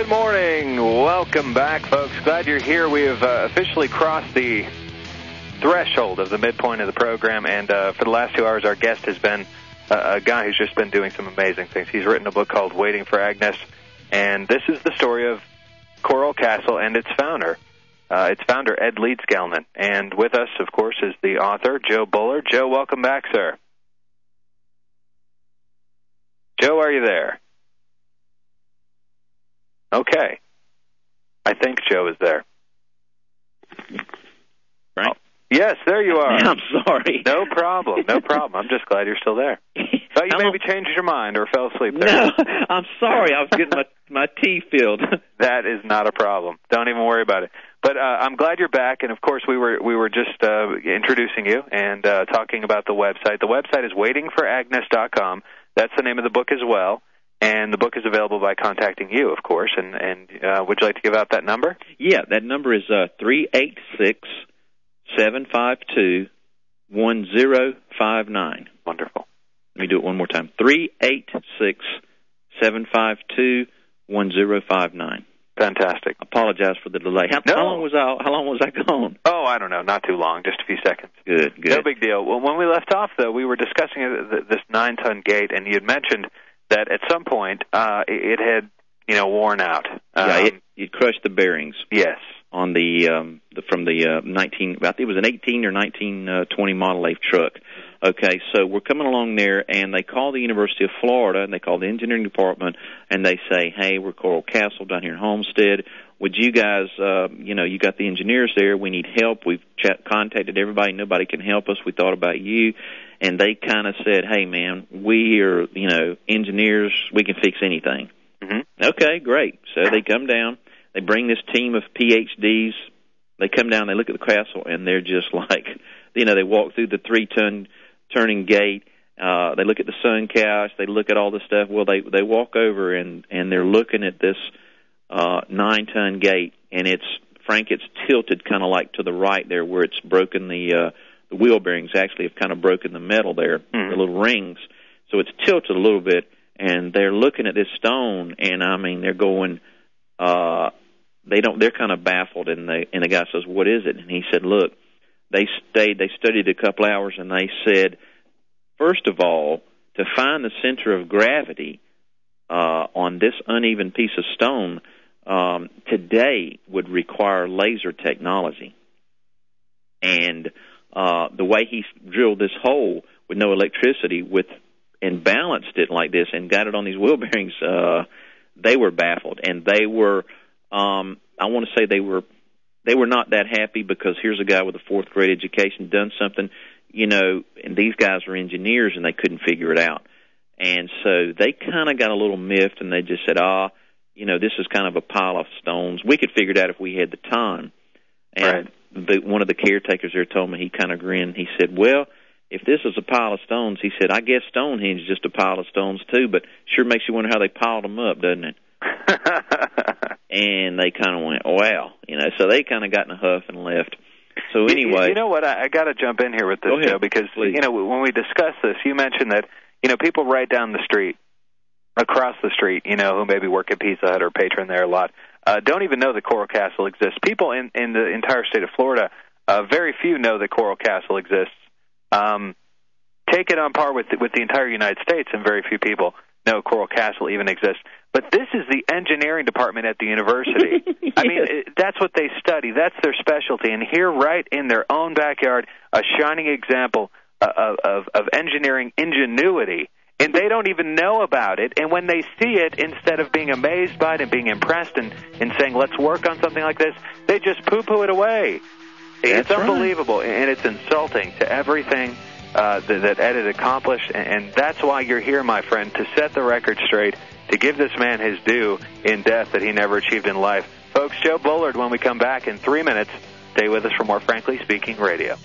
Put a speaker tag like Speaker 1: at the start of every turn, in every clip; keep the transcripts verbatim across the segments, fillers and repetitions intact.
Speaker 1: Good morning. Welcome back, folks. Glad you're here. We have uh, officially crossed the threshold of the midpoint of the program, and uh, for the last two hours, our guest has been uh, a guy who's just been doing some amazing things. He's written a book called Waiting for Agnes, and this is the story of Coral Castle and its founder. Uh, its founder, Ed Leedskalnin. And with us, of course, is the author, Joe Bullard. Joe, welcome back, sir. Joe, are you there? Okay. I think Joe is there.
Speaker 2: Right?
Speaker 1: Oh, yes, there you are.
Speaker 2: I'm sorry.
Speaker 1: No problem. No problem. I'm just glad you're still there. Thought you maybe changed your mind or fell asleep there.
Speaker 2: No, I'm sorry. I was getting my, my tea filled.
Speaker 1: That is not a problem. Don't even worry about it. But uh, I'm glad you're back, and of course we were we were just uh, introducing you and uh, talking about the website. The website is waiting for agnes dot com. That's the name of the book as well, and the book is available by contacting you, of course. And, and uh, would you like to give out that number?
Speaker 2: Yeah, that number is uh, three eight six, seven five two, one zero five nine.
Speaker 1: Wonderful.
Speaker 2: Let me do it one more time. three eight six, seven five two, one zero five nine.
Speaker 1: Fantastic.
Speaker 2: Apologize for the delay. How,
Speaker 1: no.
Speaker 2: how long was I? How long was I gone?
Speaker 1: Oh, I don't know. Not too long. Just a few seconds.
Speaker 2: Good. Good.
Speaker 1: No big deal. Well, when we left off, though, we were discussing this nine-ton gate, and you had mentioned that at some point uh, it had, you know, worn out. Um,
Speaker 2: yeah, it, it crushed the bearings.
Speaker 1: Yes.
Speaker 2: On the, um, the from the uh, nineteen, I think it was an eighteen or nineteen twenty Model A truck. Okay, so we're coming along there, and they call the University of Florida, and they call the engineering department, and they say, hey, we're Coral Castle down here in Homestead. Would you guys, uh, you know, you got the engineers there. We need help. We've ch- contacted everybody. Nobody can help us. We thought about you. And they kind of said, hey, man, we are, you know, engineers. We can fix anything.
Speaker 1: Mm-hmm.
Speaker 2: Okay, great. So they come down. They bring this team of P H Ds. They come down. They look at the castle, and they're just like, you know, they walk through the three-ton turning gate. Uh, they look at the sun couch. They look at all the stuff. Well, they they walk over, and, and they're looking at this uh, nine-ton gate, and it's, Frank, it's tilted kind of like to the right there where it's broken the, uh, the wheel bearings actually have kind of broken the metal there, mm-hmm. the little rings. So it's tilted a little bit, and they're looking at this stone, and, I mean, they're going, uh, they don't, they're kind of baffled, and, they, and the guy says, what is it? And he said, look, they stayed, they studied a couple hours, and they said, first of all, to find the center of gravity uh, on this uneven piece of stone um, today would require laser technology. And uh, the way he drilled this hole with no electricity with and balanced it like this and got it on these wheel bearings, uh, they were baffled. And they were, um, I want to say they were, they were not that happy because here's a guy with a fourth grade education done something, you know, and these guys were engineers and they couldn't figure it out. And so they kind of got a little miffed and they just said, ah, you know, this is kind of a pile of stones. We could figure it out if we had the time. And
Speaker 1: right.
Speaker 2: the, one of the caretakers there told me, he kind of grinned. He said, well, if this is a pile of stones, he said, I guess Stonehenge is just a pile of stones too, but sure makes you wonder how they piled them up, doesn't it? And they kind of went, wow, you know, so they kind of got in a huff and left. So anyway,
Speaker 1: you, you know what? I, I got to jump in here with this, Joe, because
Speaker 2: please.
Speaker 1: You know when we discuss this, you mentioned that you know people right down the street, across the street, you know, who maybe work at Pizza Hut or patron there a lot, uh, don't even know that Coral Castle exists. People in in the entire state of Florida, uh, very few know that Coral Castle exists. Um, take it on par with with the entire United States, and very few people know Coral Castle even exists. But this is the engineering department at the university. Yes. I mean, it, that's what they study. That's their specialty. And here, right in their own backyard, a shining example of, of, of engineering ingenuity. And they don't even know about it. And when they see it, instead of being amazed by it and being impressed and, and saying, let's work on something like this, they just poo-poo it away.
Speaker 2: That's
Speaker 1: it's unbelievable,
Speaker 2: right.
Speaker 1: And it's insulting to everything uh, that, that Ed had accomplished. And, and that's why you're here, my friend, to set the record straight, to give this man his due in death that he never achieved in life. Folks, Joe Bullard, when we come back in three minutes, stay with us for more Frankly Speaking Radio.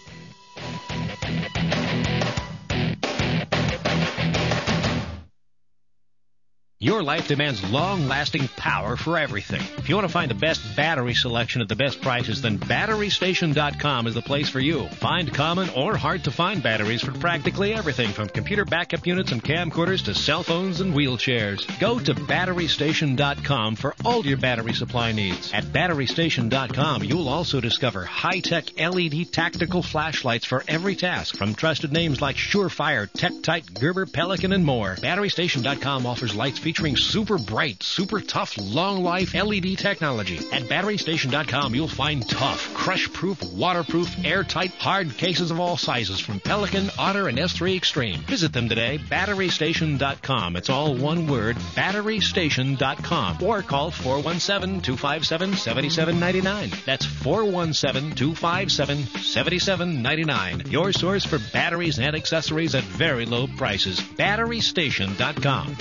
Speaker 3: Your life demands long-lasting power for everything. If you want to find the best battery selection at the best prices, then Battery Station dot com is the place for you. Find common or hard-to-find batteries for practically everything from computer backup units and camcorders to cell phones and wheelchairs. Go to Battery Station dot com for all your battery supply needs. At Battery Station dot com, you'll also discover high-tech L E D tactical flashlights for every task from trusted names like Surefire, TechTite, Gerber, Pelican, and more. Battery Station dot com offers lights featuring super bright, super tough, long-life L E D technology. At Battery Station dot com, you'll find tough, crush-proof, waterproof, airtight, hard cases of all sizes from Pelican, Otter, and S three Extreme. Visit them today, Battery Station dot com. It's all one word, Battery Station dot com. Or call four one seven, two five seven, seven seven nine nine. That's four one seven, two five seven, seven seven nine nine. Your source for batteries and accessories at very low prices. Battery Station dot com.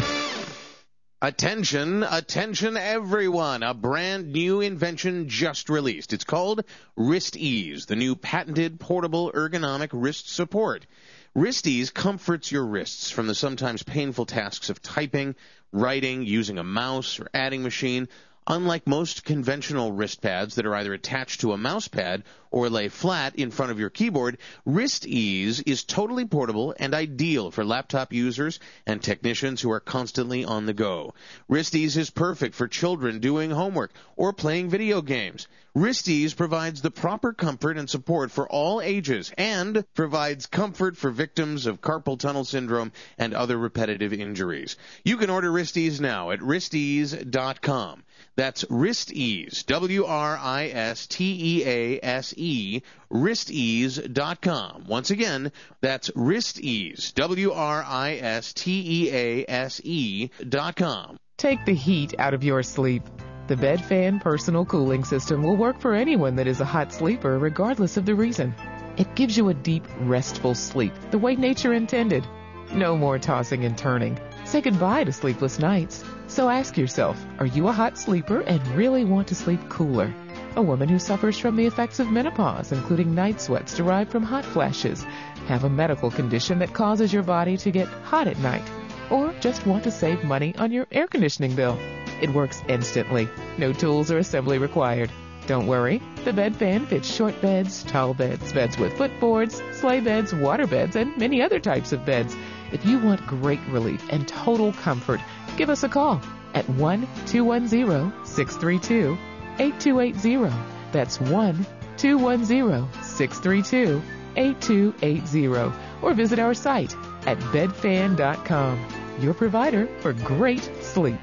Speaker 4: Attention, attention everyone. A brand new invention just released. It's called Wrist Ease, the new patented portable ergonomic wrist support. Wrist Ease comforts your wrists from the sometimes painful tasks of typing, writing, using a mouse, or adding machine. Unlike most conventional wrist pads that are either attached to a mouse pad or lay flat in front of your keyboard, Wrist Ease is totally portable and ideal for laptop users and technicians who are constantly on the go. Wrist Ease is perfect for children doing homework or playing video games. Wrist Ease provides the proper comfort and support for all ages and provides comfort for victims of carpal tunnel syndrome and other repetitive injuries. You can order Wrist Ease now at wrist ease dot com. That's Wrist Ease, W R I S T E A S E, wrist ease dot com. Once again, that's Wrist Ease, W R I S T E A S E dot com.
Speaker 5: Take the heat out of your sleep. The Bed Fan Personal Cooling System will work for anyone that is a hot sleeper, regardless of the reason. It gives you a deep, restful sleep, the way nature intended. No more tossing and turning. Say goodbye to sleepless nights. So ask yourself, are you a hot sleeper and really want to sleep cooler? A woman who suffers from the effects of menopause, including night sweats derived from hot flashes, have a medical condition that causes your body to get hot at night, or just want to save money on your air conditioning bill. It works instantly. No tools or assembly required. Don't worry, the Bed Fan fits short beds, tall beds, beds with footboards, sleigh beds, water beds, and many other types of beds. If you want great relief and total comfort, give us a call at one two one zero, six three two, eight two eight zero. That's one two one zero, six three two, eight two eight zero. Or visit our site at bed fan dot com, your provider for great sleep.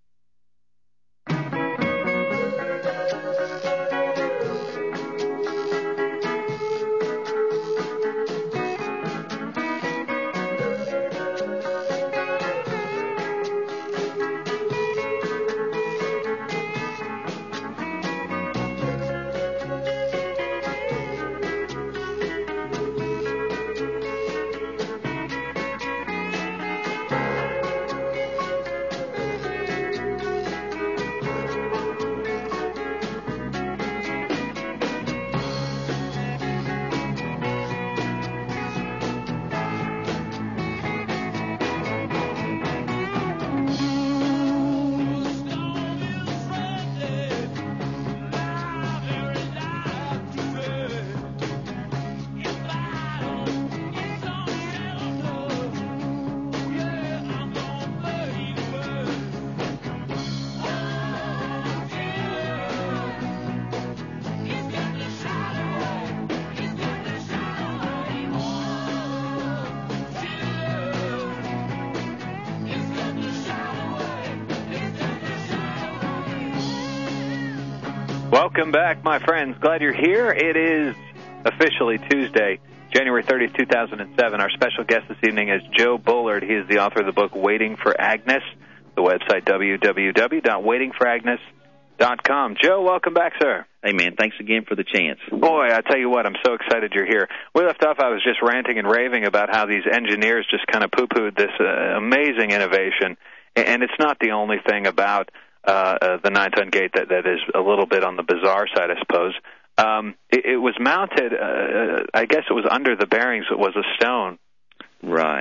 Speaker 1: Welcome back, my friends. Glad you're here. It is officially Tuesday, January thirtieth, two thousand seven. Our special guest this evening is Joe Bullard. He is the author of the book Waiting for Agnes, the website w w w dot waiting for agnes dot com. Joe, welcome back, sir.
Speaker 2: Hey, man, thanks again for the chance.
Speaker 1: Boy, I tell you what, I'm so excited you're here. We left off, I was just ranting and raving about how these engineers just kind of poo-pooed this uh, amazing innovation, and it's not the only thing about uh, uh, the nine-ton gate that, that is a little bit on the bizarre side, I suppose. Um, it, it was mounted, uh, I guess it was under the bearings, it was a stone.
Speaker 2: Right.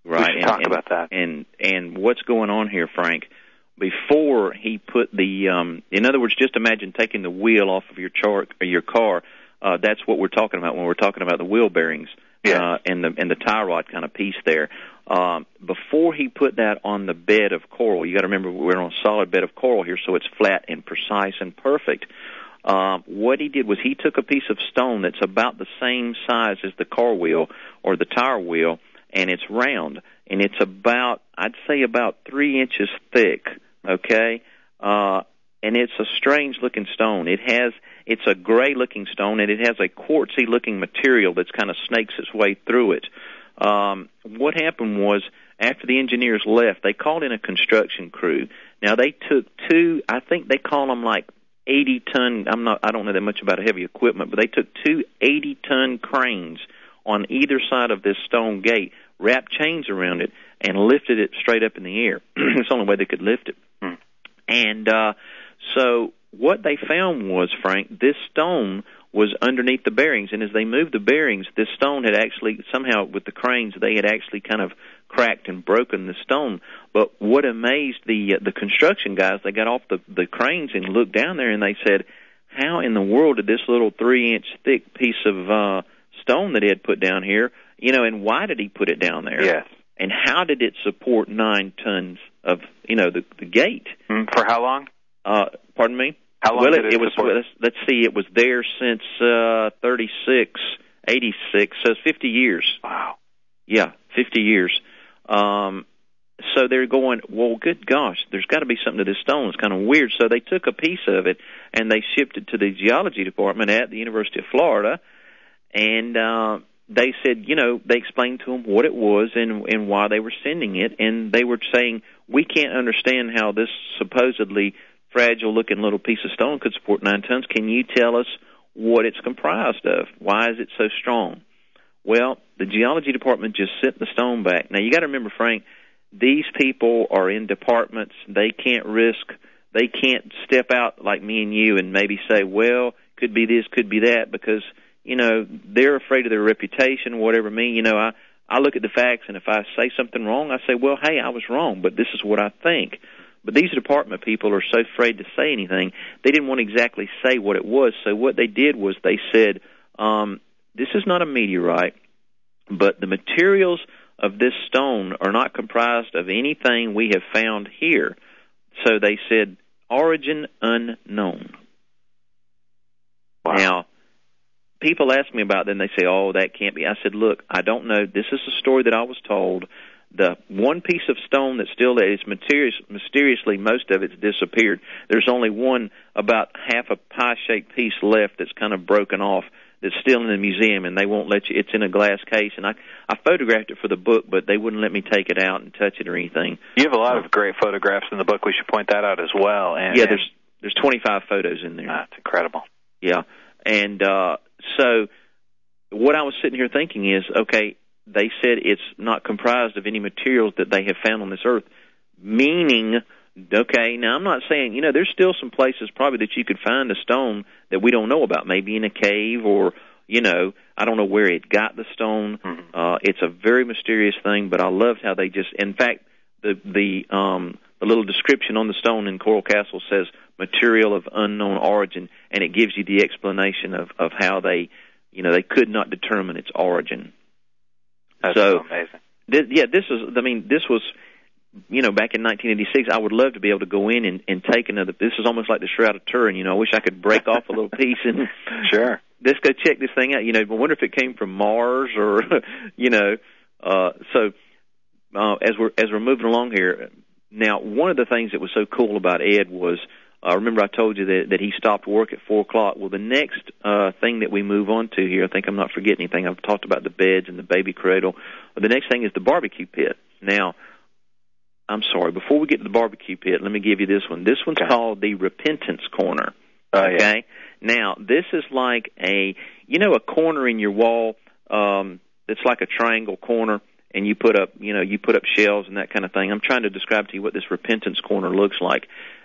Speaker 2: Right.
Speaker 1: We should
Speaker 2: and,
Speaker 1: talk
Speaker 2: and,
Speaker 1: about that.
Speaker 2: And and what's going on here, Frank? Before he put the, um, in other words, just imagine taking the wheel off of your char- or your car. Uh, that's what we're talking about when we're talking about the wheel bearings
Speaker 1: yeah.
Speaker 2: uh, and the and the tie rod kind of piece there. Um, before he put that on the bed of coral, you got to remember we're on a solid bed of coral here, so it's flat and precise and perfect. Um, what he did was he took a piece of stone that's about the same size as the car wheel or the tire wheel, and it's round, and it's about, I'd say about three inches thick, okay? Uh, and it's a strange-looking stone. It has, it's a gray-looking stone, and it has a quartzy-looking material that's kind of snakes its way through it. Um, what happened was, after the engineers left, they called in a construction crew. Now, they took two, I think they call them like eighty-ton, I'm not, I don't know that much about heavy equipment, but they took two eighty-ton cranes on either side of this stone gate, wrapped chains around it, and lifted it straight up in the air. It's the only way they could lift it.
Speaker 1: Hmm.
Speaker 2: And uh, so what they found was, Frank, this stone was underneath the bearings, and as they moved the bearings, this stone had actually, somehow with the cranes, they had actually kind of cracked and broken the stone. But what amazed the uh, the construction guys, they got off the, the cranes and looked down there, and they said, how in the world did this little three-inch thick piece of uh, stone that he had put down here, you know, and why did he put it down there?
Speaker 1: Yes.
Speaker 2: And how did it support nine tons of, you know, the, the gate?
Speaker 1: Mm, for how long?
Speaker 2: Uh, pardon me?
Speaker 1: How long
Speaker 2: well,
Speaker 1: did
Speaker 2: it,
Speaker 1: it,
Speaker 2: it was.
Speaker 1: support?
Speaker 2: Let's, let's see. It was there since uh, thirty-six, eighty-six, so it's fifty years.
Speaker 1: Wow.
Speaker 2: Yeah, fifty years. Um, so they're going, well, good gosh, there's got to be something to this stone. It's kind of weird. So they took a piece of it and they shipped it to the geology department at the University of Florida, and uh, they said, you know, they explained to them what it was and, and why they were sending it, and they were saying, we can't understand how this supposedly fragile-looking little piece of stone could support nine tons. Can you tell us what it's comprised of? Why is it so strong? Well, the geology department just sent the stone back. Now, you got to remember, Frank, these people are in departments. They can't risk, they can't step out like me and you and maybe say, well, could be this, could be that, because, you know, they're afraid of their reputation, whatever. Me, you know, I, I look at the facts, and if I say something wrong, I say, well, hey, I was wrong, but this is what I think. But these department people are so afraid to say anything, they didn't want to exactly say what it was. So what they did was they said, um, this is not a meteorite, but the materials of this stone are not comprised of anything we have found here. So they said, origin unknown. Wow. Now, people ask me about that, and they say, oh, that can't be. I said, look, I don't know. This is a story that I was told. The one piece of stone that's still there is mysterious, mysteriously, most of it's disappeared. There's only one about half a pie-shaped piece left that's kind of broken off that's still in the museum, and they won't let you. It's in a glass case, and I I photographed it for the book, but they wouldn't let me take it out and touch it or anything.
Speaker 1: You have a lot of great photographs in the book. We should point that out as well. And,
Speaker 2: yeah, there's there's twenty-five photos in there.
Speaker 1: That's incredible.
Speaker 2: Yeah, and uh, so what I was sitting here thinking is, okay, they said it's not comprised of any materials that they have found on this earth, meaning, okay, now I'm not saying, you know, there's still some places probably that you could find a stone that we don't know about, maybe in a cave or, you know, I don't know where it got the stone. Mm-hmm. Uh, it's a very mysterious thing, but I loved how they just, in fact, the the um, the little description on the stone in Coral Castle says material of unknown origin, and it gives you the explanation of, of how they, you know, they could not determine its origin.
Speaker 1: That's so, so amazing.
Speaker 2: This, yeah, this is, I mean, this was, you know, back in nineteen eighty-six, I would love to be able to go in and, and take another, this is almost like the Shroud of Turin, you know, I wish I could break off a little piece and
Speaker 1: sure,
Speaker 2: let's go check this thing out, you know, I wonder if it came from Mars or, you know, uh, so uh, as we're as we're moving along here, now, one of the things that was so cool about Ed was, uh, remember I told you that, that he stopped work at four o'clock. Well, the next uh, thing that we move on to here, I think I'm not forgetting anything. I've talked about the beds and the baby cradle. The next thing is the barbecue pit. Now, I'm sorry, before we get to the barbecue pit, let me give you this one. This one's okay. called the Repentance Corner.
Speaker 1: Oh,
Speaker 2: okay?
Speaker 1: Yeah.
Speaker 2: Now, this is like a, you know, a corner in your wall um, that's like a triangle corner, and you put up, you know, you put up shelves and that kind of thing. I'm trying to describe to you what this Repentance Corner looks like.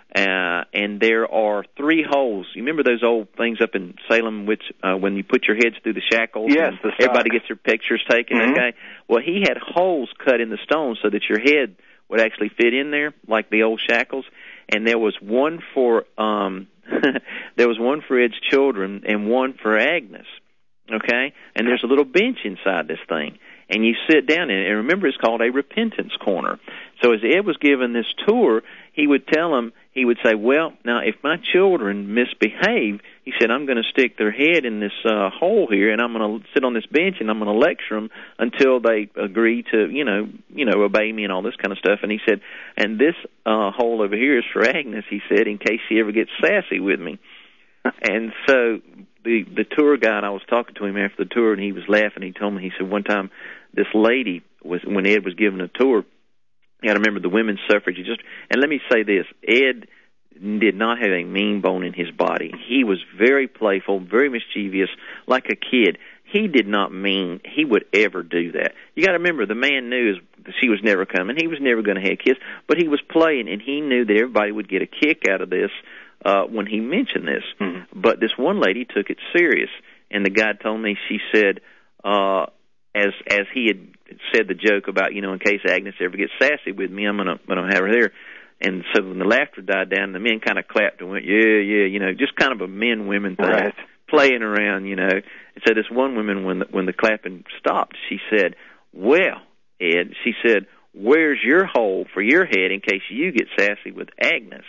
Speaker 2: Uh, and there are three holes. You remember those old things up in Salem, which uh, when you put your heads through the shackles,
Speaker 1: yes,
Speaker 2: and
Speaker 1: the
Speaker 2: everybody gets their pictures taken.
Speaker 1: Mm-hmm.
Speaker 2: Okay, well, he had holes cut in the stone so that your head would actually fit in there, like the old shackles. And there was one for um, there was one for Ed's children and one for Agnes. Okay, and there's a little bench inside this thing. And you sit down in it, and remember, it's called a repentance corner. So as Ed was given this tour, he would tell them, he would say, well, now, if my children misbehave, he said, I'm going to stick their head in this uh, hole here, and I'm going to sit on this bench, and I'm going to lecture them until they agree to, you know, you know, obey me and all this kind of stuff. And he said, and this uh, hole over here is for Agnes, he said, in case she ever gets sassy with me. And so the the tour guide, I was talking to him after the tour, and he was laughing. He told me, he said, one time this lady was, when Ed was giving a tour, you got to remember the women's suffrage. Just, and let me say this, Ed did not have a mean bone in his body. He was very playful, very mischievous, like a kid. He did not mean he would ever do that. You got to remember, the man knew she was never coming. He was never going to have kids, but he was playing, and he knew that everybody would get a kick out of this uh, when he mentioned this. Mm-hmm. But this one lady took it serious, and the guy told me, she said, uh, as as he had said the joke about, you know, in case Agnes ever gets sassy with me, I'm going to I'm gonna have her there. And so when the laughter died down, the men kind of clapped and went, yeah, yeah, you know, just kind of a men-women thing,
Speaker 1: right.
Speaker 2: Playing around, you know. And so this one woman, when the, when the clapping stopped, she said, well, Ed, she said, where's your hole for your head in case you get sassy with Agnes?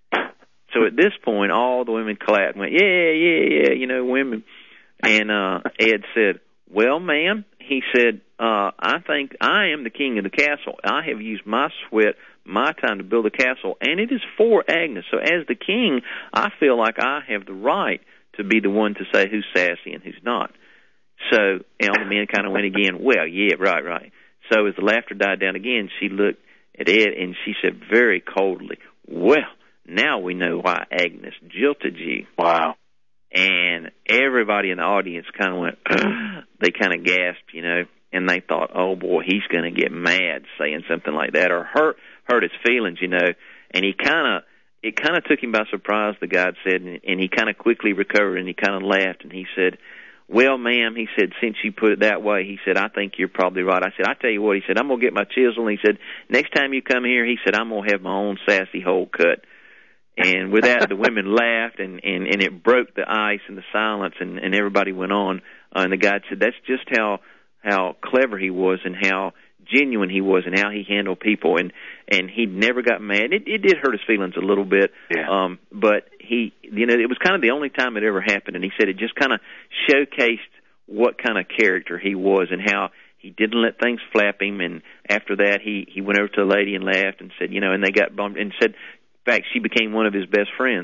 Speaker 2: So at this point, all the women clapped and went, yeah, yeah, yeah, you know, women. And uh, Ed said, well, ma'am, he said, uh, I think I am the king of the castle. I have used my sweat, my time to build the castle, and it is for Agnes. So as the king, I feel like I have the right to be the one to say who's sassy and who's not. So, and all the men kind of went again, well, yeah, right, right. So as the laughter died down again, she looked at Ed and she said very coldly, well, now we know why Agnes jilted you.
Speaker 1: Wow.
Speaker 2: And everybody in the audience kind of went, they kind of gasped, you know, and they thought, oh, boy, he's going to get mad saying something like that or hurt hurt his feelings, you know. And he kind of, it kind of took him by surprise, the guy said, and, and he kind of quickly recovered, and he kind of laughed, and he said, well, ma'am, he said, since you put it that way, he said, I think you're probably right. I said, I tell you what, he said, I'm going to get my chisel, and he said, next time you come here, he said, I'm going to have my own sassy hole cut. And with that, the women laughed, and, and, and it broke the ice and the silence, and, and everybody went on. Uh, and the guy said, that's just how how clever he was and how genuine he was and how he handled people. And, and he never got mad. It, it did hurt his feelings a little bit,
Speaker 1: yeah.
Speaker 2: um, but he, you know, it was kind of the only time it ever happened. And he said it just kind of showcased what kind of character he was and how he didn't let things flap him. And after that, he, he went over to a lady and laughed and said, you know, and they got bummed and said, in fact, she became one of his best friends.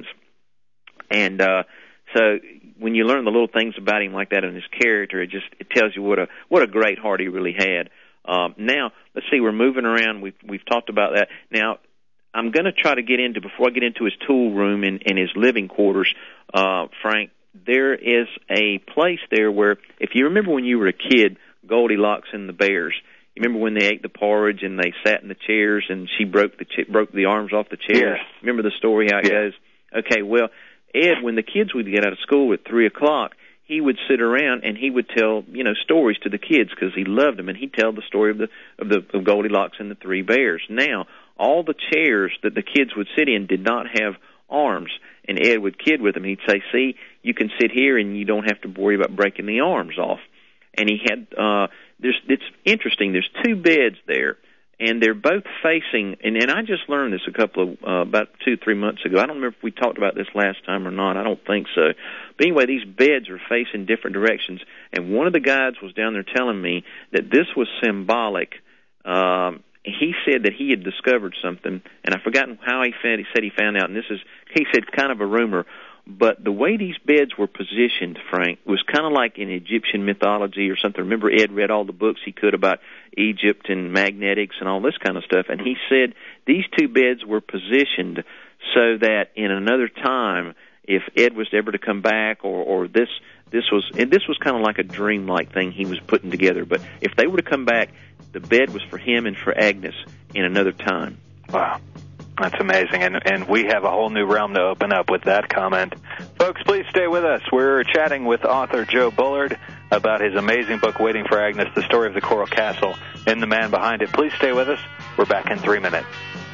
Speaker 2: And uh, so when you learn the little things about him like that and his character, it just it tells you what a what a great heart he really had. Um, now, let's see, we're moving around. We've we've talked about that. Now, I'm going to try to get into before I get into his tool room and, and his living quarters, uh, Frank. There is a place there where, if you remember when you were a kid, Goldilocks and the Bears. You remember when they ate the porridge and they sat in the chairs and she broke the ch- broke the arms off the chairs?
Speaker 1: Yes.
Speaker 2: Remember the story, how it
Speaker 1: yes.
Speaker 2: goes? Okay, well, Ed, when the kids would get out of school at three o'clock, he would sit around and he would tell, you know, stories to the kids because he loved them, and he'd tell the story of the of the of Goldilocks and the Three Bears. Now, all the chairs that the kids would sit in did not have arms, and Ed would kid with them. He'd say, see, you can sit here and you don't have to worry about breaking the arms off. And he had, uh, there's, it's interesting, there's two beds there, and they're both facing, and, and I just learned this a couple of, uh, about two, three months ago. I don't remember if we talked about this last time or not. I don't think so. But anyway, these beds are facing different directions, and one of the guides was down there telling me that this was symbolic. Um, he said that he had discovered something, and I've forgotten how he found, he said he found out, and this is, he said, kind of a rumor. But the way these beds were positioned, Frank, was kind of like in Egyptian mythology or something. Remember, Ed read all the books he could about Egypt and magnetics and all this kind of stuff. And he said these two beds were positioned so that in another time, if Ed was ever to come back or, or this this was, and this was kind of like a dream-like thing he was putting together. But if they were to come back, the bed was for him and for Agnes in another time.
Speaker 1: Wow. That's amazing, and, and we have a whole new realm to open up with that comment. Folks, please stay with us. We're chatting with author Joe Bullard about his amazing book, Waiting for Agnes, the story of the Coral Castle and the man behind it. Please stay with us. We're back in three minutes.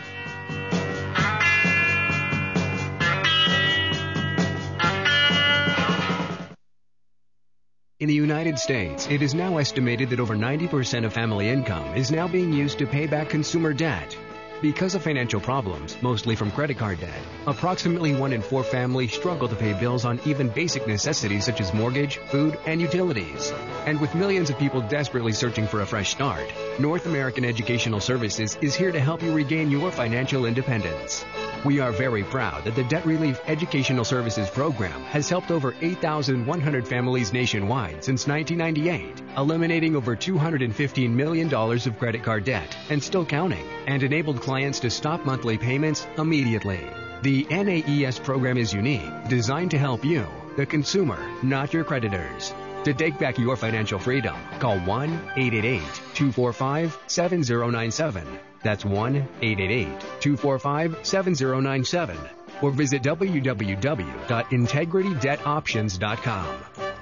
Speaker 6: In the United States, it is now estimated that over ninety percent of family income is now being used to pay back consumer debt. Because of financial problems, mostly from credit card debt, approximately one in four families struggle to pay bills on even basic necessities such as mortgage, food, and utilities. And with millions of people desperately searching for a fresh start, North American Educational Services is here to help you regain your financial independence. We are very proud that the Debt Relief Educational Services Program has helped over eight thousand one hundred families nationwide since nineteen ninety-eight, eliminating over two hundred fifteen million dollars of credit card debt and still counting, and enabled clients to stop monthly payments immediately. The N A E S program is unique, designed to help you, the consumer, not your creditors. To take back your financial freedom, call one eight eight eight, two four five, seven zero nine seven. That's one eight eight eight, two four five, seven zero nine seven. Or visit w w w dot integrity debt options dot com.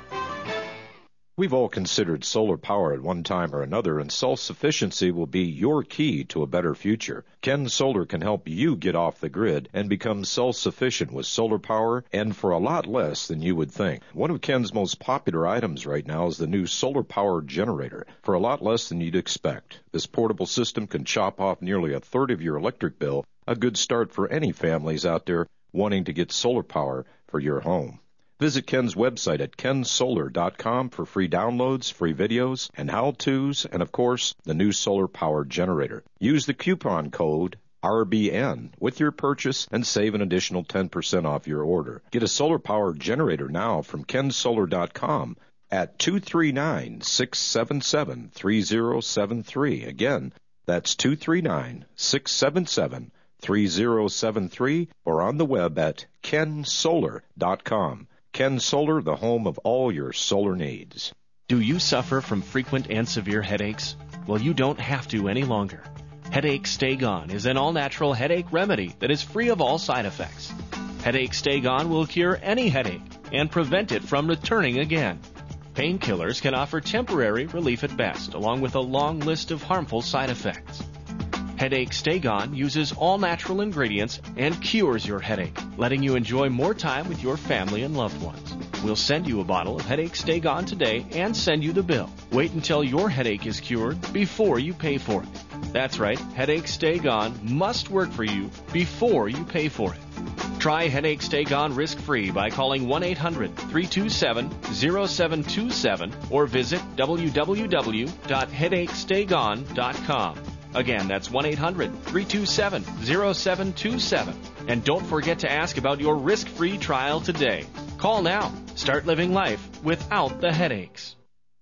Speaker 7: We've all considered solar power at one time or another, and self-sufficiency will be your key to a better future. Ken Solar can help you get off the grid and become self-sufficient with solar power, and for a lot less than you would think. One of Ken's most popular items right now is the new solar power generator, for a lot less than you'd expect. This portable system can chop off nearly a third of your electric bill, a good start for any families out there wanting to get solar power for your home. Visit Ken's website at ken solar dot com for free downloads, free videos, and how-tos, and of course, the new solar power generator. Use the coupon code R B N with your purchase and save an additional ten percent off your order. Get a solar power generator now from ken solar dot com at two three nine, six seven seven, three zero seven three. Again, that's two three nine, six seven seven, three zero seven three, or on the web at ken solar dot com. Ken Solar, the home of all your solar needs.
Speaker 8: Do you suffer from frequent and severe headaches? Well, you don't have to any longer. Headache Stay Gone is an all-natural headache remedy that is free of all side effects. Headache Stay Gone will cure any headache and prevent it from returning again. Painkillers can offer temporary relief at best, along with a long list of harmful side effects. Headache Stay Gone uses all-natural ingredients and cures your headache, letting you enjoy more time with your family and loved ones. We'll send you a bottle of Headache Stay Gone today and send you the bill. Wait until your headache is cured before you pay for it. That's right, Headache Stay Gone must work for you before you pay for it. Try Headache Stay Gone risk-free by calling one eight hundred, three two seven, zero seven two seven or visit w w w dot headache stay gone dot com. Again, that's one eight hundred, three two seven, zero seven two seven. And don't forget to ask about your risk-free trial today. Call now. Start living life without the headaches.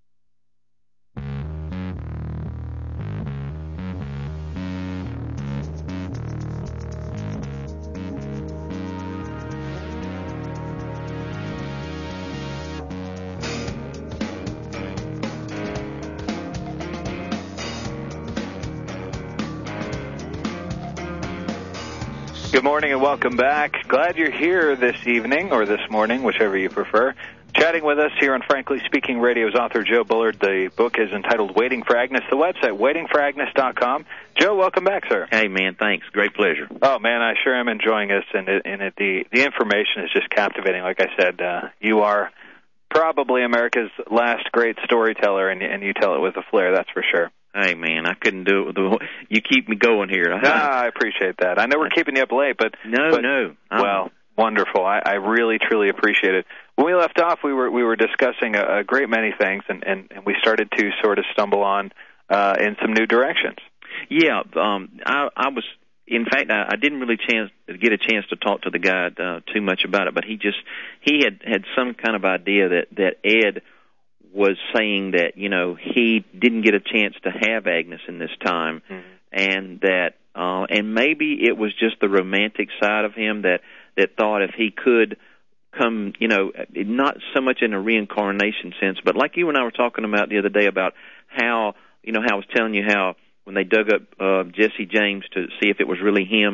Speaker 1: Good morning and welcome back. Glad you're here this evening, or this morning, whichever you prefer. Chatting with us here on Frankly Speaking Radio's author Joe Bullard. The book is entitled Waiting for Agnes. The website, waiting for agnes dot com. Joe, welcome back, sir.
Speaker 2: Hey, man, thanks. Great pleasure.
Speaker 1: Oh, man, I sure am enjoying this, and, it, and it, the, the information is just captivating. Like I said, uh, you are probably America's last great storyteller, and, and you tell it with a flair, that's for sure.
Speaker 2: Hey, man, I couldn't do it with the... You keep me going here.
Speaker 1: Ah, I appreciate that. I know we're keeping you up late, but...
Speaker 2: No,
Speaker 1: but,
Speaker 2: no.
Speaker 1: I'm... Well, wonderful. I, I really, truly appreciate it. When we left off, we were we were discussing a, a great many things, and, and, and we started to sort of stumble on uh, in some new directions.
Speaker 2: Yeah, um, I, I was... In fact, I, I didn't really chance get a chance to talk to the guy uh, too much about it, but he just... He had, had some kind of idea that, that Ed... was saying that, you know, he didn't get a chance to have Agnes in this time, mm-hmm. and that, uh, and maybe it was just the romantic side of him that, that thought if he could come, you know, not so much in a reincarnation sense, but like you and I were talking about the other day about how, you know, how I was telling you how when they dug up uh, Jesse James to see if it was really him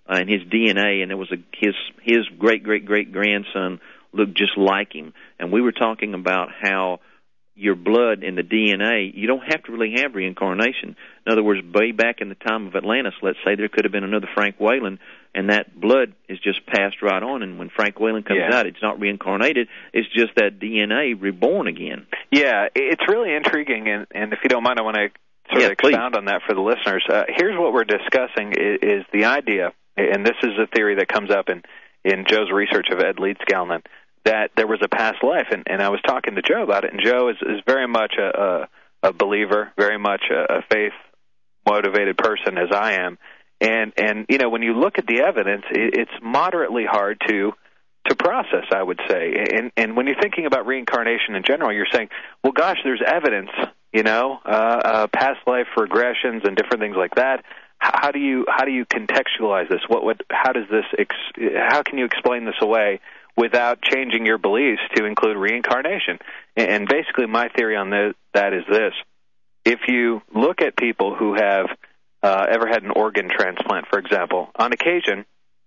Speaker 2: uh, and his D N A, and there was a his his great great great grandson looked just like him. And we were talking about how your blood and the D N A, you don't have to really have reincarnation. In other words, way back in the time of Atlantis, let's say there could have been another Frank Whalen, and that blood is just passed right on, and when Frank Whalen comes
Speaker 1: yeah.
Speaker 2: out, it's not reincarnated, it's just that D N A reborn again.
Speaker 1: Yeah, it's really intriguing, and, and if you don't mind, I want to sort
Speaker 2: yeah,
Speaker 1: of expound
Speaker 2: please.
Speaker 1: on that for the listeners. Uh, here's what we're discussing is, is the idea, and this is a theory that comes up in, in Joe's research of Ed Leedskalnin, that there was a past life, and, and I was talking to Joe about it, and Joe is, is very much a, a, a believer, very much a, a faith-motivated person, as I am, and, and you know, when you look at the evidence, it, it's moderately hard to to process, I would say, and, and when you're thinking about reincarnation in general, you're saying, well, gosh, there's evidence, you know, uh, uh, past life regressions and different things like that. How do you how do you contextualize this? What what how does this ex- how can you explain this away without changing your beliefs to include reincarnation? And basically my theory on this, that is this. If you look at people who have uh, ever had an organ transplant, for example, on occasion,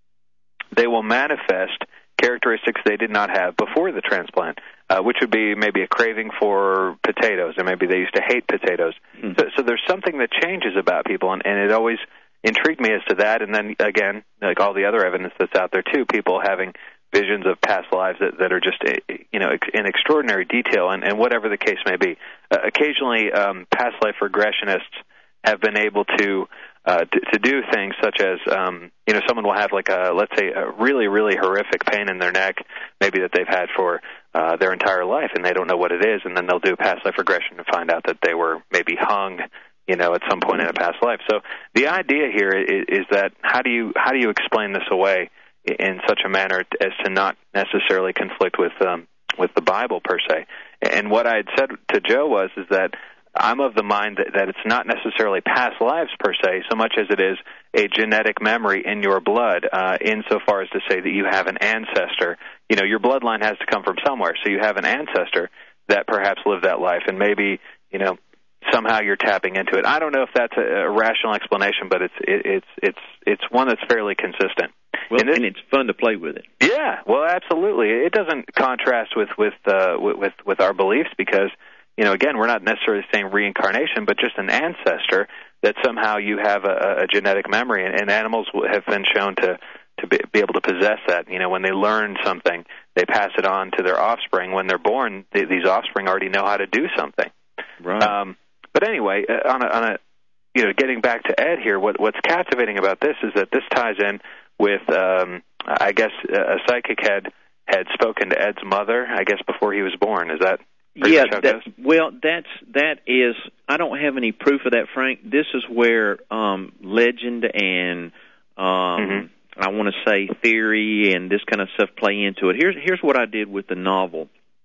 Speaker 1: they will manifest characteristics they did not have before the transplant, uh, which would be maybe a craving for potatoes, or maybe they used to hate potatoes. Mm-hmm. So, so there's something that changes about people, and, and it always intrigued me as to that. And then, again, like all the other evidence that's out there, too, people having visions of past lives that, that are just, you know, in extraordinary detail, and, and whatever the case may be. Uh, occasionally, um, past life regressionists have been able to uh, to, to do things such as, um, you know, someone will have like a, let's say, a really, really horrific pain in their neck, maybe that they've had for uh, their entire life, and they don't know what it is, and then they'll do a past life regression to find out that they were maybe hung, you know, at some point in a past life. So the idea here is, is that how do you how do you explain this away in such a manner as to not necessarily conflict with um, with the Bible per se? And what I had said to Joe was is that I'm of the mind that, that it's not necessarily past lives per se, so much as it is a genetic memory in your blood, uh, insofar as to say that you have an ancestor. You know, your bloodline has to come from somewhere, so you have an ancestor that perhaps lived that life, and maybe, you know, somehow you're tapping into it. I don't know if that's a, a rational explanation, but it's it, it's it's it's one that's fairly consistent.
Speaker 2: Well,
Speaker 1: and, this,
Speaker 2: and it's fun to play with it.
Speaker 1: Yeah, well, absolutely. It doesn't contrast with with uh, with with our beliefs because, you know, again, we're not necessarily saying reincarnation, but just an ancestor that somehow you have a, a genetic memory, and, and animals have been shown to to be, be able to possess that. You know, when they learn something, they pass it on to their offspring. When they're born, they, these offspring already know how to do something.
Speaker 2: Right.
Speaker 1: Um, but anyway, uh, on a, on a you know, getting back to Ed here, what, what's captivating about this is that this ties in with, um, I guess, a psychic had had spoken to Ed's mother, I guess, before he was born. Is that?
Speaker 2: Yeah, that, well, that's that is. I don't have any proof of that, Frank. This is where um, legend and um, mm-hmm. I want to say theory and this kind of stuff play into it. Here's here's what I did with the novel.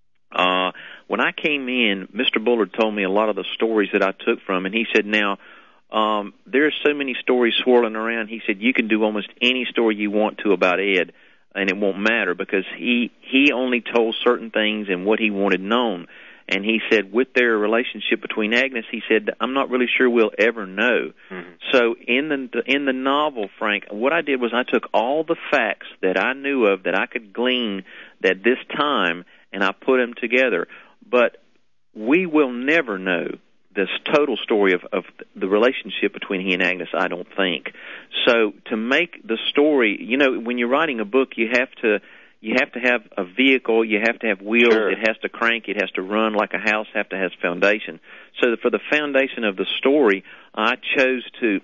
Speaker 2: Uh, when I came in, Mister Bullard told me a lot of the stories that I took from, and he said, "Now um, there's so many stories swirling around." He said, "You can do almost any story you want to about Ed, and it won't matter because he he only told certain things and what he wanted known." And he said, with their relationship between Agnes, he said, "I'm not really sure we'll ever know." Mm-hmm. So in the in the novel, Frank, what I did was I took all the facts that I knew of that I could glean at this time, and I put them together. But we will never know this total story of, of the relationship between he and Agnes, I don't think. So to make the story, you know, when you're writing a book, you have to you have to have a vehicle, you have to have wheels, sure. It has to crank, it has to run like a house, have to have foundation. So for the foundation of the story, I chose to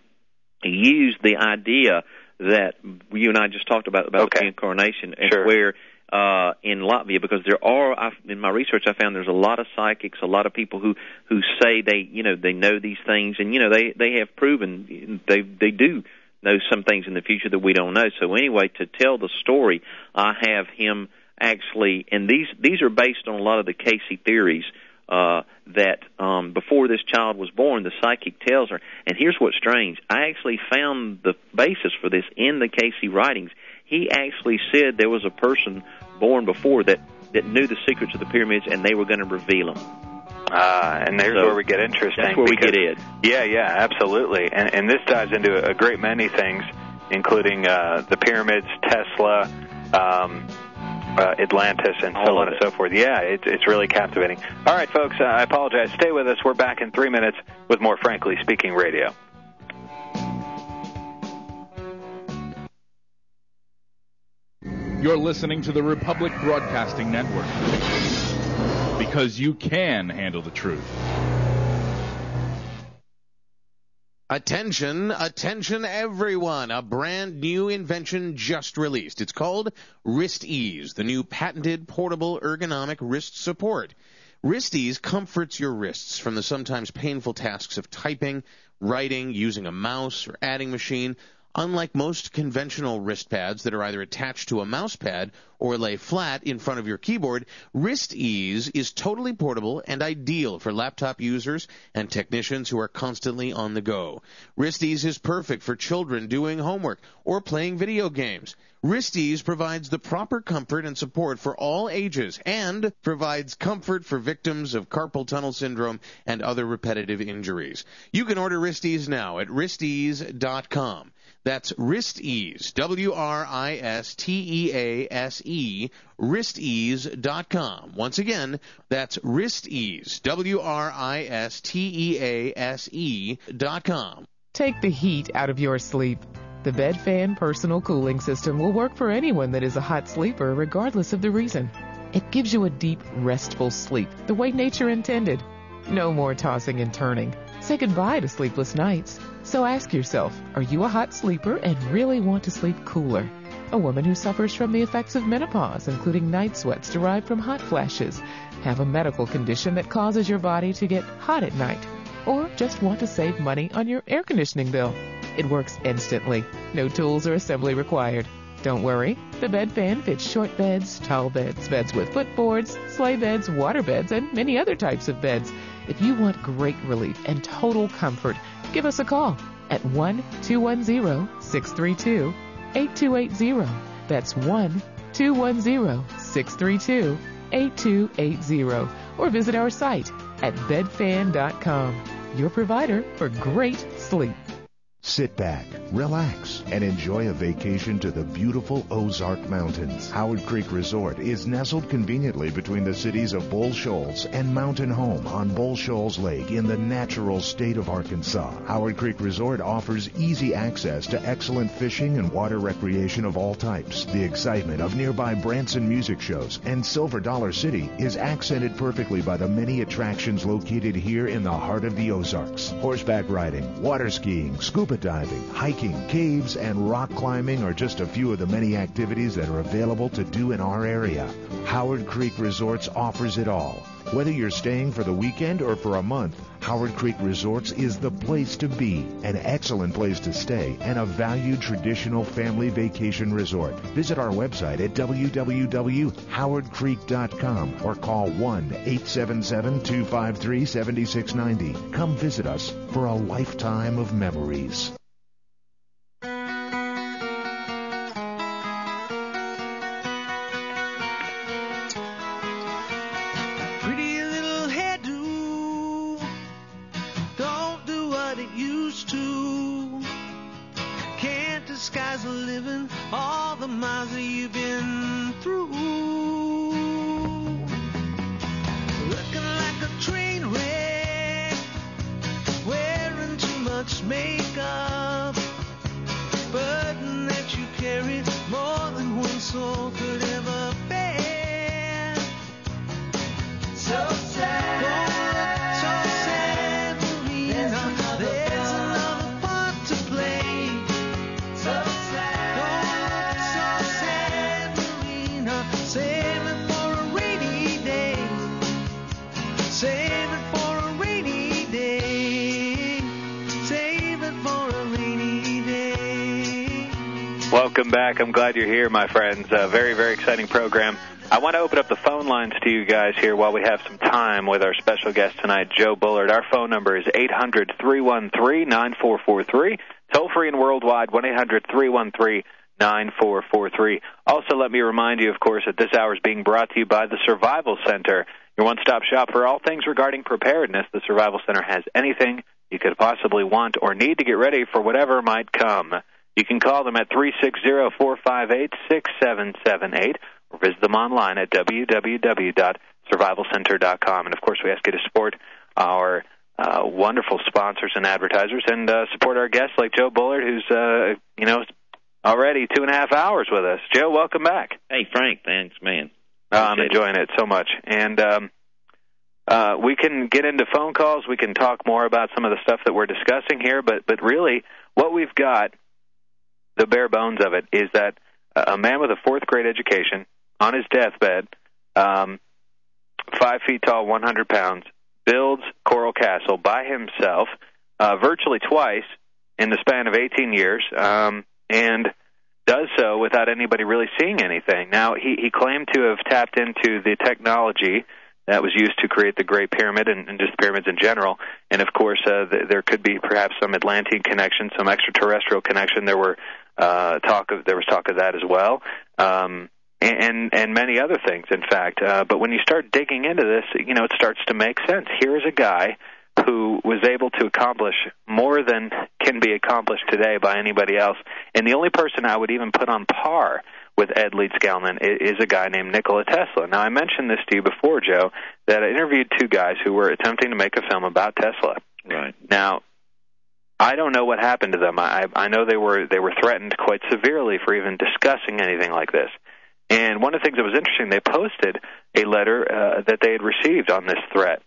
Speaker 2: use the idea that you and I just talked about, about okay. reincarnation, and
Speaker 1: sure.
Speaker 2: where uh, in Latvia, because there are, I've, in my research, I found there's a lot of psychics, a lot of people who, who say they, you know, they know these things, and you know, they, they have proven they they do know some things in the future that we don't know. So anyway, to tell the story, I have him actually, and these these are based on a lot of the Casey theories. Uh, that um, before this child was born, the psychic tells her, and here's what's strange, I actually found the basis for this in the Casey writings. He actually said there was a person born before that, that knew the secrets of the pyramids, and they were going to reveal them.
Speaker 1: Ah, and there's so, where we get interesting.
Speaker 2: That's where
Speaker 1: because,
Speaker 2: we get Ed.
Speaker 1: Yeah, yeah, absolutely. And, and this dives into a great many things including uh, the pyramids, Tesla, um, uh, Atlantis, and so on and so forth. Yeah, it's it's really captivating. All right, folks, uh, I apologize. Stay with us. We're back in three minutes with more Frankly Speaking Radio.
Speaker 9: You're listening to the Republic Broadcasting Network, because you can handle the truth.
Speaker 4: Attention, attention everyone. A brand new invention just released. It's called WristEase, the new patented portable ergonomic wrist support. WristEase comforts your wrists from the sometimes painful tasks of typing, writing, using a mouse, or adding machine. Unlike most conventional wrist pads that are either attached to a mouse pad or lay flat in front of your keyboard, WristEase is totally portable and ideal for laptop users and technicians who are constantly on the go. WristEase is perfect for children doing homework or playing video games. WristEase provides the proper comfort and support for all ages and provides comfort for victims of carpal tunnel syndrome and other repetitive injuries. You can order WristEase now at wrist ease dot com. That's WristEase, W R I S T E A S E, wrist ease dot com. Once again, that's WristEase, W R I S T E A S E dot com.
Speaker 5: Take the heat out of your sleep. The Bed Fan Personal Cooling System will work for anyone that is a hot sleeper, regardless of the reason. It gives you a deep, restful sleep, the way nature intended. No more tossing and turning. Say goodbye to sleepless nights. So ask yourself, are you a hot sleeper and really want to sleep cooler? A woman who suffers from the effects of menopause, including night sweats derived from hot flashes, have a medical condition that causes your body to get hot at night, or just want to save money on your air conditioning bill. It works instantly. No tools or assembly required. Don't worry, the Bed Fan fits short beds, tall beds, beds with footboards, sleigh beds, water beds, and many other types of beds. If you want great relief and total comfort, give us a call at one two one zero, six three two, eight two eight zero. That's one two one zero, six three two, eight two eight zero. Or visit our site at bed fan dot com, your provider for great sleep.
Speaker 10: Sit back, relax, and enjoy a vacation to the beautiful Ozark Mountains. Howard Creek Resort is nestled conveniently between the cities of Bull Shoals and Mountain Home on Bull Shoals Lake in the natural state of Arkansas. Howard Creek Resort offers easy access to excellent fishing and water recreation of all types. The excitement of nearby Branson music shows and Silver Dollar City is accented perfectly by the many attractions located here in the heart of the Ozarks. Horseback riding, water skiing, scuba diving, hiking, caves, and rock climbing are just a few of the many activities that are available to do in our area. Howard Creek Resorts offers it all. Whether you're staying for the weekend or for a month, Howard Creek Resorts is the place to be, an excellent place to stay, and a valued traditional family vacation resort. Visit our website at w w w dot howard creek dot com or call one eight seven seven, two five three, seven six nine zero. Come visit us for a lifetime of memories.
Speaker 1: Welcome back. I'm glad you're here, my friends. A very, very exciting program. I want to open up the phone lines to you guys here while we have some time with our special guest tonight, Joe Bullard. Our phone number is eight hundred, three one three, nine four four three. Toll free and worldwide, one eight hundred, three one three, nine four four three. Also, let me remind you, of course, that this hour is being brought to you by the Survival Center, your one-stop shop for all things regarding preparedness. The Survival Center has anything you could possibly want or need to get ready for whatever might come. You You can call them at three six zero, four five eight, six seven seven eight or visit them online at w w w dot survival center dot com. And, of course, we ask you to support our uh, wonderful sponsors and advertisers and uh, support our guests like Joe Bullard, who's, uh, you know, already two and a half hours with us. Joe, welcome back.
Speaker 2: Hey, Frank, thanks, man.
Speaker 1: Oh, I'm enjoying it so much. And um, uh, we can get into phone calls. We can talk more about some of the stuff that we're discussing here. But, but really, what we've got, the bare bones of it, is that a man with a fourth-grade education on his deathbed, um, five feet tall, one hundred pounds, builds Coral Castle by himself uh, virtually twice in the span of eighteen years, um, and does so without anybody really seeing anything. Now, he, he claimed to have tapped into the technology that was used to create the Great Pyramid and, and just pyramids in general. And, of course, uh, th- there could be perhaps some Atlantean connection, some extraterrestrial connection. There were uh, talk of there was talk of that as well, um, and and many other things, in fact. Uh, but when you start digging into this, you know, it starts to make sense. Here is a guy who was able to accomplish more than can be accomplished today by anybody else. And the only person I would even put on par with Ed Leedskalnin is a guy named Nikola Tesla. Now, I mentioned this to you before, Joe, that I interviewed two guys who were attempting to make a film about Tesla.
Speaker 2: Right.
Speaker 1: Now, I don't know what happened to them. I, I know they were they were threatened quite severely for even discussing anything like this. And one of the things that was interesting, they posted a letter uh, that they had received on this threat.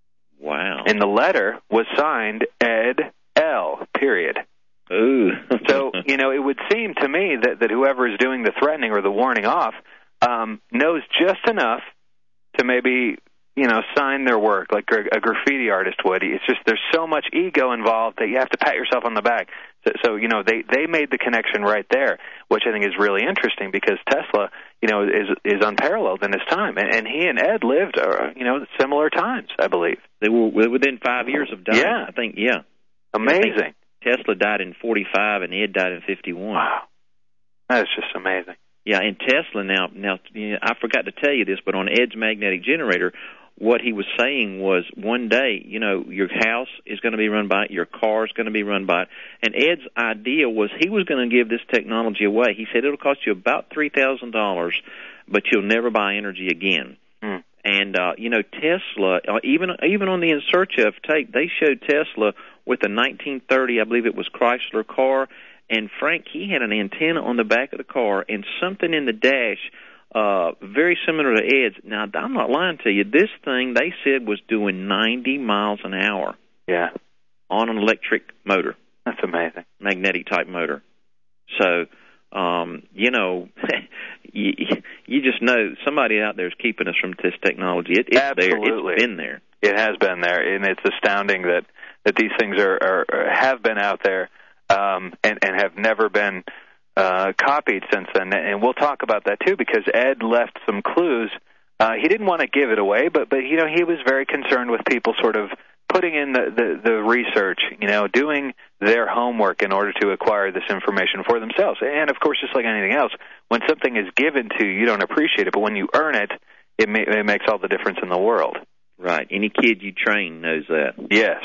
Speaker 2: Wow.
Speaker 1: And the letter was signed Ed L., period.
Speaker 2: Ooh.
Speaker 1: So, you know, it would seem to me that, that whoever is doing the threatening or the warning off um, knows just enough to maybe, you know, sign their work like a graffiti artist would. It's just there's so much ego involved that you have to pat yourself on the back. So, so you know, they, they made the connection right there, which I think is really interesting because Tesla, you know, is is unparalleled in his time. And, and he and Ed lived, uh, you know, similar times, I believe.
Speaker 2: They were within five years of dying.
Speaker 1: Yeah.
Speaker 2: I think, yeah.
Speaker 1: Amazing.
Speaker 2: I think Tesla died in forty-five and Ed died in fifty-one.
Speaker 1: Wow. That's just amazing.
Speaker 2: Yeah, and Tesla now, now you know, I forgot to tell you this, but on Ed's magnetic generator, what he was saying was one day, you know, your house is going to be run by it, your car is going to be run by it. And Ed's idea was he was going to give this technology away. He said it'll cost you about three thousand dollars, but you'll never buy energy again.
Speaker 1: Mm.
Speaker 2: And, uh, you know, Tesla, uh, even even on the In Search Of tape, they showed Tesla with a nineteen thirty, I believe it was Chrysler car. And, Frank, he had an antenna on the back of the car and something in the dash uh, very similar to Ed's. Now, I'm not lying to you. This thing, they said, was doing ninety miles an hour.
Speaker 1: Yeah.
Speaker 2: On an electric motor.
Speaker 1: That's amazing.
Speaker 2: Magnetic-type motor. So, um, you know, you, you just know somebody out there is keeping us from this technology. It, it's
Speaker 1: Absolutely.
Speaker 2: there. It's been there.
Speaker 1: It has been there, and it's astounding that, that these things are, are, are have been out there um, and, and have never been uh, copied since then. And we'll talk about that, too, because Ed left some clues. Uh, he didn't want to give it away, but, but, you know, he was very concerned with people sort of putting in the, the, the research, you know, doing their homework in order to acquire this information for themselves. And, of course, just like anything else, when something is given to you, you don't appreciate it. But when you earn it, it, may, it makes all the difference in the world.
Speaker 2: Right. Any kid you train knows that.
Speaker 1: Yes.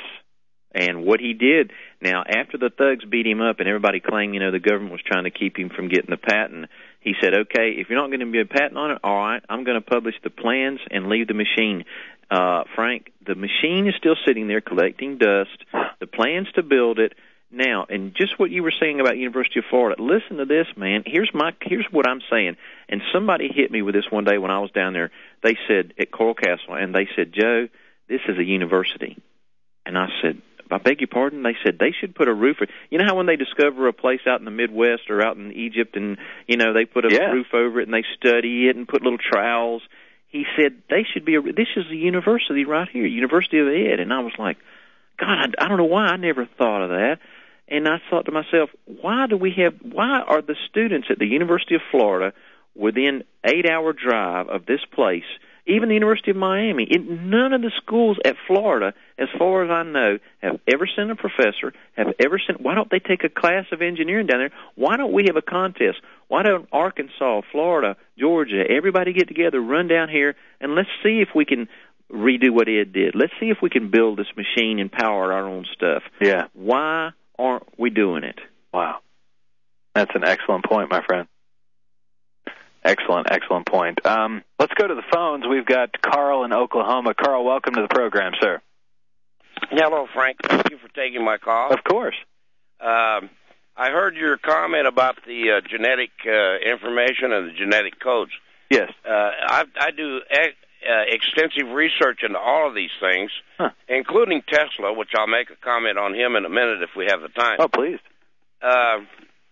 Speaker 2: And what he did, now, after the thugs beat him up and everybody claimed, you know, the government was trying to keep him from getting the patent, he said, okay, if you're not going to be a patent on it, all right, I'm going to publish the plans and leave the machine. Uh, Frank, the machine is still sitting there collecting dust, the plans to build it. Now, and just what you were saying about University of Florida, listen to this, man. Here's my here's what I'm saying. And somebody hit me with this one day when I was down there. They said, at Coral Castle, and they said, Joe, this is a university. And I said, I beg your pardon? They said they should put a roof. You know how when they discover a place out in the Midwest or out in Egypt and, you know, they put a
Speaker 1: yeah.
Speaker 2: roof over it and they study it and put little trowels. He said they should be, a, this is a university right here, University of Ed. And I was like, God, I, I don't know why I never thought of that. And I thought to myself, why do we have, why are the students at the University of Florida within eight-hour drive of this place, even the University of Miami, it, none of the schools at Florida, as far as I know, have ever sent a professor, have ever sent, why don't they take a class of engineering down there? Why don't we have a contest? Why don't Arkansas, Florida, Georgia, everybody get together, run down here, and let's see if we can redo what Ed did. Let's see if we can build this machine and power our own stuff.
Speaker 1: Yeah.
Speaker 2: Why aren't we doing it?
Speaker 1: Wow. That's an excellent point, my friend. Excellent, excellent point. Um, let's go to the phones. We've got Carl in Oklahoma. Carl, welcome to the program, sir.
Speaker 11: Hello, Frank. Thank you for taking my call.
Speaker 1: Of course.
Speaker 11: Um, I heard your comment about the uh, genetic uh, information and the genetic codes.
Speaker 1: Yes.
Speaker 11: Uh, I, I do ex- uh, extensive research into all of these things, huh. including Tesla, which I'll make a comment on him in a minute if we have the time.
Speaker 1: Oh, please.
Speaker 11: Uh,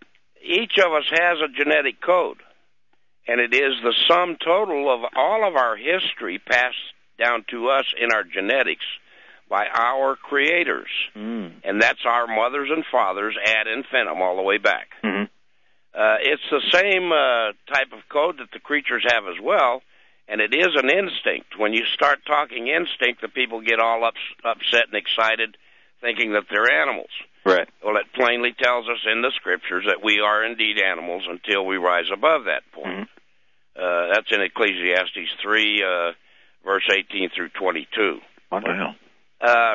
Speaker 11: each of us has a genetic code, and it is the sum total of all of our history passed down to us in our genetics by our creators.
Speaker 1: Mm.
Speaker 11: And that's our mothers and fathers ad infinitum all the way back.
Speaker 1: Mm-hmm.
Speaker 11: Uh, it's the same uh, type of code that the creatures have as well, and it is an instinct. When you start talking instinct, the people get all ups- upset and excited, thinking that they're animals.
Speaker 1: Right.
Speaker 11: Well, it plainly tells us in the scriptures that we are indeed animals until we rise above that point.
Speaker 1: Mm-hmm.
Speaker 11: Uh, that's in Ecclesiastes three, uh, verse eighteen through twenty-two.
Speaker 1: Wow.
Speaker 11: Uh,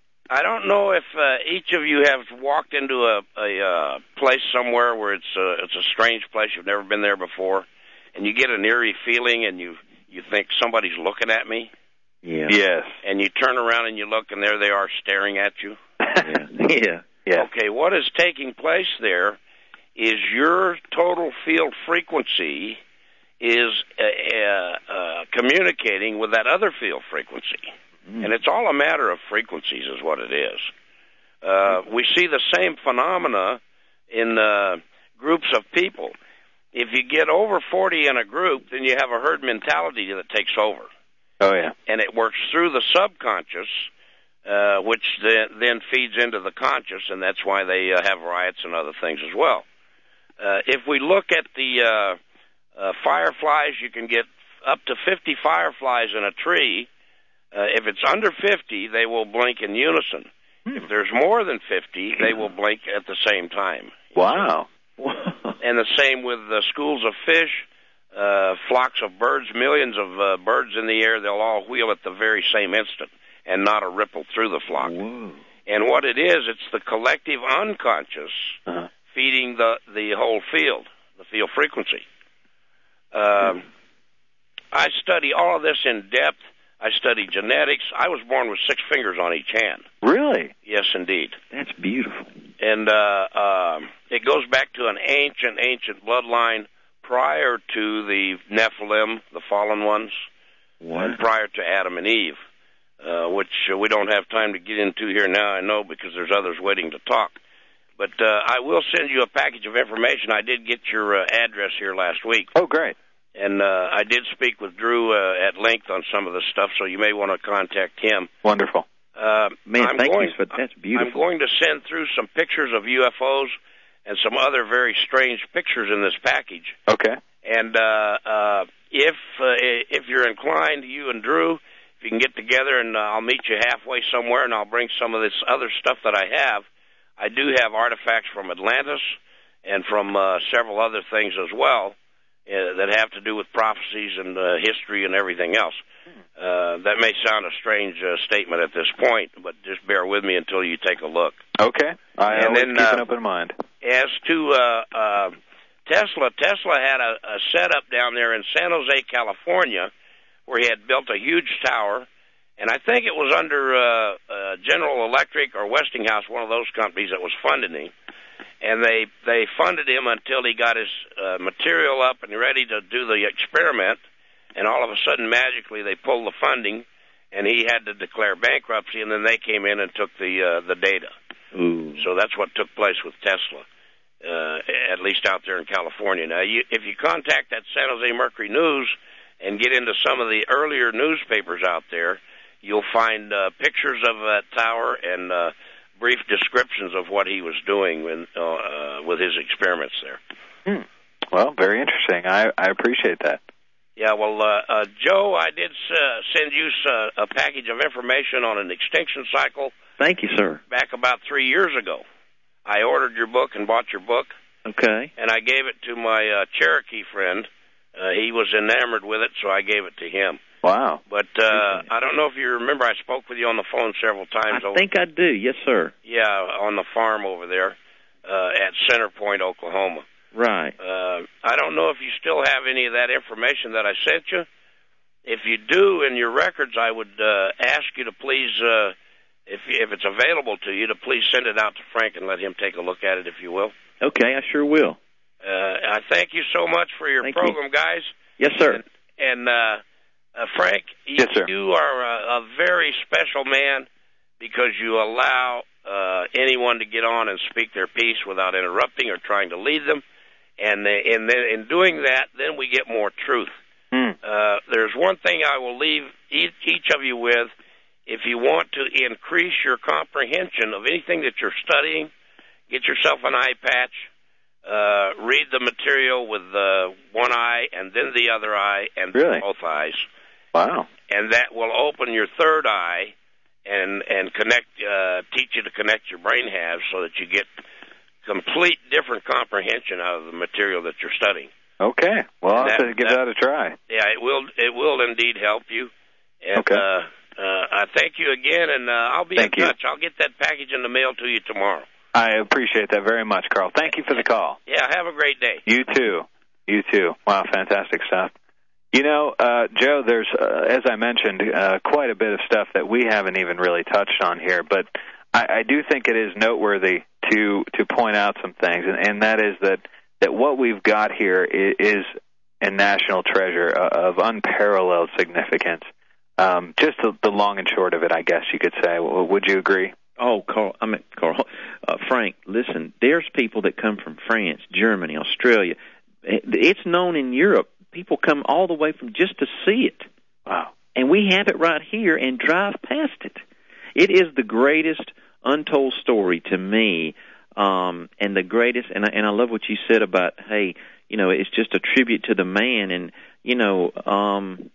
Speaker 11: I don't know if uh, each of you have walked into a, a uh, place somewhere where it's a, it's a strange place, you've never been there before, and you get an eerie feeling and you, you think somebody's looking at me.
Speaker 2: Yeah.
Speaker 1: Yes.
Speaker 11: And you turn around and you look and there they are staring at you.
Speaker 2: Yeah. Yeah.
Speaker 1: Yeah.
Speaker 11: Okay, what is taking place there is your total field frequency is uh, uh, uh, communicating with that other field frequency. Mm. And it's all a matter of frequencies is what it is. Uh, we see the same phenomena in uh, groups of people. If you get over forty in a group, then you have a herd mentality that takes over.
Speaker 1: Oh, yeah.
Speaker 11: And it works through the subconscious, uh, which then, then feeds into the conscious, and that's why they uh, have riots and other things as well. Uh, if we look at the uh, uh, fireflies, you can get up to fifty fireflies in a tree. Uh, if it's under fifty, they will blink in unison. Hmm. If there's more than fifty, they will blink at the same time.
Speaker 1: Wow.
Speaker 11: And the same with the schools of fish, uh, flocks of birds, millions of uh, birds in the air, they'll all wheel at the very same instant and not a ripple through the flock.
Speaker 2: Whoa.
Speaker 11: And what it is, it's the collective unconscious
Speaker 1: uh-huh.
Speaker 11: feeding the, the whole field, the field frequency. Um, I study all of this in depth. I study genetics. I was born with six fingers on each hand.
Speaker 1: Really?
Speaker 11: Yes, indeed.
Speaker 2: That's beautiful.
Speaker 11: And uh, uh, it goes back to an ancient, ancient bloodline prior to the Nephilim, the fallen ones,
Speaker 2: wow.
Speaker 11: and prior to Adam and Eve, uh, which uh, we don't have time to get into here now, I know, because there's others waiting to talk. But uh, I will send you a package of information. I did get your uh, address here last week.
Speaker 1: Oh, great.
Speaker 11: And uh, I did speak with Drew uh, at length on some of the stuff, so you may want to contact him.
Speaker 1: Wonderful.
Speaker 11: Uh,
Speaker 2: Man,
Speaker 11: I'm
Speaker 2: thank
Speaker 11: going,
Speaker 2: you for that's beautiful.
Speaker 11: I'm going to send through some pictures of U F Os and some other very strange pictures in this package.
Speaker 1: Okay.
Speaker 11: And uh, uh, if uh, if you're inclined, you and Drew, if you can get together, and uh, I'll meet you halfway somewhere, and I'll bring some of this other stuff that I have. I do have artifacts from Atlantis and from uh, several other things as well. Uh, that have to do with prophecies and uh, history and everything else. Uh, that may sound a strange uh, statement at this point, but just bear with me until you take a look.
Speaker 1: Okay. I
Speaker 11: and
Speaker 1: always
Speaker 11: then,
Speaker 1: keep
Speaker 11: uh,
Speaker 1: it up in mind.
Speaker 11: As to uh, uh, Tesla, Tesla had a, a setup down there in San Jose, California, where he had built a huge tower, and I think it was under uh, uh, General Electric or Westinghouse, one of those companies that was funding him. And they, they funded him until he got his uh, material up and ready to do the experiment. And all of a sudden, magically, they pulled the funding, and he had to declare bankruptcy. And then they came in and took the uh, the data.
Speaker 2: Ooh.
Speaker 11: So that's what took place with Tesla, uh, at least out there in California. Now, you, if you contact that San Jose Mercury News and get into some of the earlier newspapers out there, you'll find uh, pictures of that tower and uh, brief descriptions of what he was doing with, uh, with his experiments there.
Speaker 1: Hmm. Well, very interesting. I, I appreciate that.
Speaker 11: Yeah, well, uh, uh, Joe, I did uh, send you uh, a package of information on an extinction cycle.
Speaker 2: Thank you, sir.
Speaker 11: Back about three years ago. I ordered your book and bought your book.
Speaker 2: Okay.
Speaker 11: And I gave it to my uh, Cherokee friend. Uh, he was enamored with it, so I gave it to him.
Speaker 1: Wow.
Speaker 11: But uh, I don't know if you remember, I spoke with you on the phone several times.
Speaker 2: I
Speaker 11: over,
Speaker 2: think I do. Yes, sir.
Speaker 11: Yeah, on the farm over there uh, at Center Point, Oklahoma.
Speaker 2: Right.
Speaker 11: Uh, I don't know if you still have any of that information that I sent you. If you do in your records, I would uh, ask you to please, uh, if if it's available to you, to please send it out to Frank and let him take a look at it, if you will.
Speaker 2: Okay, I sure will.
Speaker 11: Uh, I thank you so much for your
Speaker 2: thank
Speaker 11: program,
Speaker 2: you.
Speaker 11: guys.
Speaker 2: Yes, sir.
Speaker 11: And, and uh, uh, Frank, you,
Speaker 1: yes, sir.
Speaker 11: you are a, a very special man because you allow uh, anyone to get on and speak their piece without interrupting or trying to lead them. And, uh, and then in doing that, then we get more truth.
Speaker 1: Hmm.
Speaker 11: Uh, there's one thing I will leave each, each of you with. If you want to increase your comprehension of anything that you're studying, get yourself an eye patch. Uh, read the material with uh, one eye and then the other eye and
Speaker 1: really?
Speaker 11: both eyes.
Speaker 1: Wow.
Speaker 11: And that will open your third eye and and connect, uh, teach you to connect your brain halves so that you get complete different comprehension out of the material that you're studying.
Speaker 1: Okay. Well, I'll
Speaker 11: that,
Speaker 1: have to give that, that a try.
Speaker 11: Yeah, it will it will indeed help you. And,
Speaker 1: okay.
Speaker 11: Uh, uh, I thank you again, and uh, I'll be
Speaker 1: thank
Speaker 11: in
Speaker 1: you.
Speaker 11: touch. I'll get that package in the mail to you tomorrow.
Speaker 1: I appreciate that very much, Carl. Thank you for the call.
Speaker 11: Yeah, have a great day.
Speaker 1: You too. You too. Wow, fantastic stuff. You know, uh, Joe, there's, uh, as I mentioned, uh, quite a bit of stuff that we haven't even really touched on here, but I, I do think it is noteworthy to to point out some things, and, and that is that, that what we've got here is, is a national treasure of unparalleled significance. Um, just the, the long and short of it, I guess you could say. Would you agree?
Speaker 2: Oh, Carl, I mean, Carl, uh, Frank, listen, there's people that come from France, Germany, Australia. It's known in Europe. People come all the way from just to see it.
Speaker 1: Wow.
Speaker 2: And we have it right here and drive past it. It is the greatest untold story to me, um, and the greatest, and I, and I love what you said about, hey, you know, it's just a tribute to the man, and, you know, um,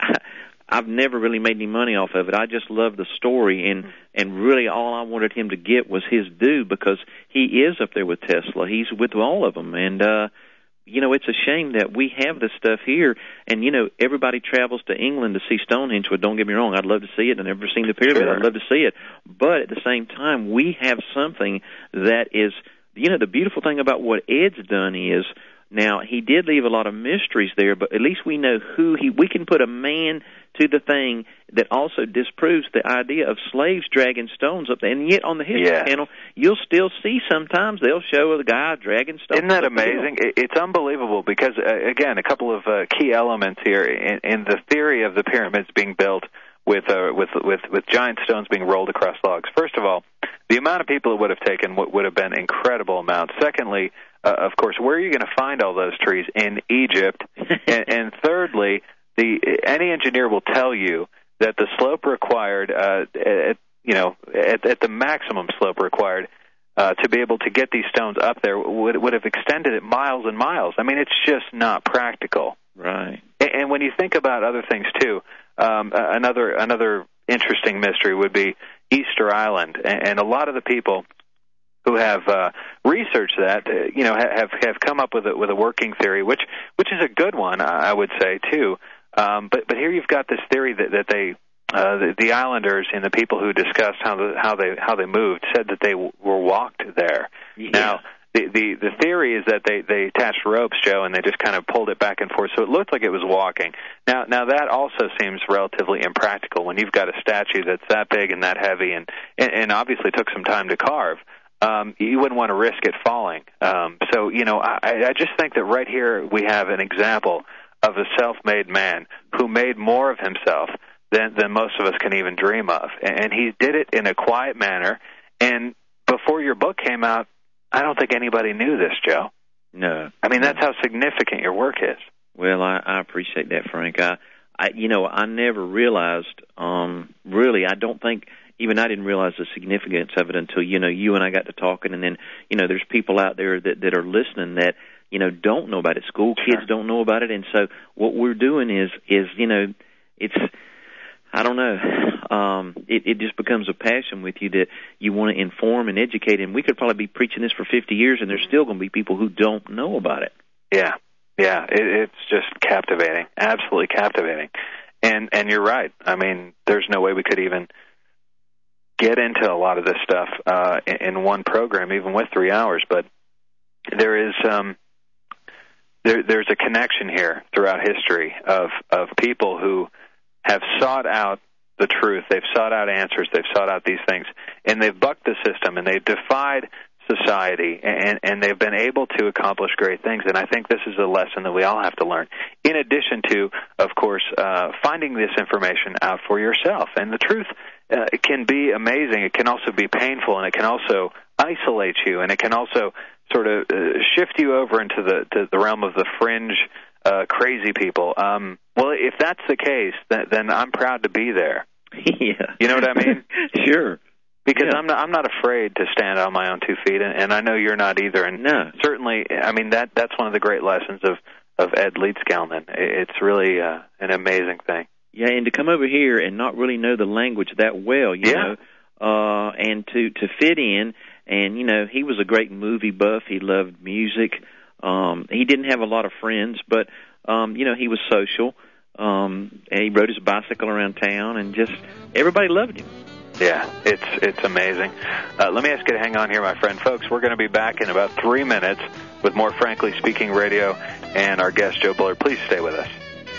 Speaker 2: I've never really made any money off of it. I just love the story, and and really all I wanted him to get was his due because he is up there with Tesla. He's with all of them, and uh, you know it's a shame that we have this stuff here. And you know everybody travels to England to see Stonehenge. But don't get me wrong, I'd love to see it. I've never seen the pyramid.
Speaker 1: Sure.
Speaker 2: I'd love to see it. But at the same time, we have something that is, you know, the beautiful thing about what Ed's done is. Now, he did leave a lot of mysteries there, but at least we know who he... We can put a man to the thing that also disproves the idea of slaves dragging stones up there. And yet on the History
Speaker 1: yeah.
Speaker 2: Channel, you'll still see sometimes they'll show a guy dragging stones.
Speaker 1: Isn't that amazing? It's unbelievable because, uh, again, a couple of uh, key elements here in, in the theory of the pyramids being built with, uh, with, with, with giant stones being rolled across logs. First of all, the amount of people it would have taken would, would have been incredible amounts. Secondly, Uh, of course, where are you going to find all those trees? In Egypt. and, and thirdly, the any engineer will tell you that the slope required, uh, at, you know, at, at the maximum slope required uh, to be able to get these stones up there would would have extended it miles and miles. I mean, it's just not practical.
Speaker 2: Right.
Speaker 1: And, and when you think about other things too, um, another another interesting mystery would be Easter Island, and, and a lot of the people who have uh, researched that, uh, you know, have have come up with a, with a working theory, which which is a good one, I would say too. Um, but but here you've got this theory that that they uh, the, the islanders and the people who discussed how the, how they how they moved said that they w- were walked there.
Speaker 2: Yeah.
Speaker 1: Now the, the the theory is that they they attached ropes, Joe, and they just kind of pulled it back and forth, so it looked like it was walking. Now now that also seems relatively impractical when you've got a statue that's that big and that heavy, and and, and obviously took some time to carve. Um, you wouldn't want to risk it falling. Um, so, you know, I, I just think that right here we have an example of a self-made man who made more of himself than, than most of us can even dream of. And he did it in a quiet manner. And before your book came out, I don't think anybody knew this, Joe.
Speaker 2: No.
Speaker 1: I mean, that's how significant your work is.
Speaker 2: Well, I, I appreciate that, Frank. I, I, you know, I never realized, um, really, I don't think... Even I didn't realize the significance of it until, you know, you and I got to talking. And then, you know, there's people out there that, that are listening that, you know, don't know about it. School kids
Speaker 1: Sure.
Speaker 2: don't know about it. And so what we're doing is, is you know, it's, I don't know, um, it, it just becomes a passion with you that you want to inform and educate. And we could probably be preaching this for fifty years, and there's still going to be people who don't know about it.
Speaker 1: Yeah, yeah, it, it's just captivating, absolutely captivating. And and you're right. I mean, there's no way we could even get into a lot of this stuff uh, in, in one program, even with three hours. But there is, um, there, there's a connection here throughout history of of people who have sought out the truth. They've sought out answers. They've sought out these things, and they've bucked the system, and they've defied society, and, and they've been able to accomplish great things. And I think this is a lesson that we all have to learn, in addition to, of course, uh, finding this information out for yourself. And the truth uh, it can be amazing. It can also be painful, and it can also isolate you, and it can also sort of uh, shift you over into the, to the realm of the fringe uh, crazy people. Um, well, if that's the case, then, then I'm proud to be there.
Speaker 2: Yeah.
Speaker 1: You know what I mean?
Speaker 2: Sure.
Speaker 1: Because
Speaker 2: yeah.
Speaker 1: I'm not, I'm not afraid to stand on my own two feet, and, and I know you're not either. And
Speaker 2: no.
Speaker 1: certainly, I mean, that that's one of the great lessons of, of Ed Leedskalnin. It's really uh, an amazing thing.
Speaker 2: Yeah, and to come over here and not really know the language that well, you
Speaker 1: yeah.
Speaker 2: know, uh, and to, to fit in, and, you know, he was a great movie buff. He loved music. Um, he didn't have a lot of friends, but, um, you know, he was social. Um, and he rode his bicycle around town, and just everybody loved him.
Speaker 1: Yeah, it's it's amazing. Uh, let me ask you to hang on here, my friend. Folks, we're going to be back in about three minutes with more Frankly Speaking Radio and our guest, Joe Bullard. Please stay with us.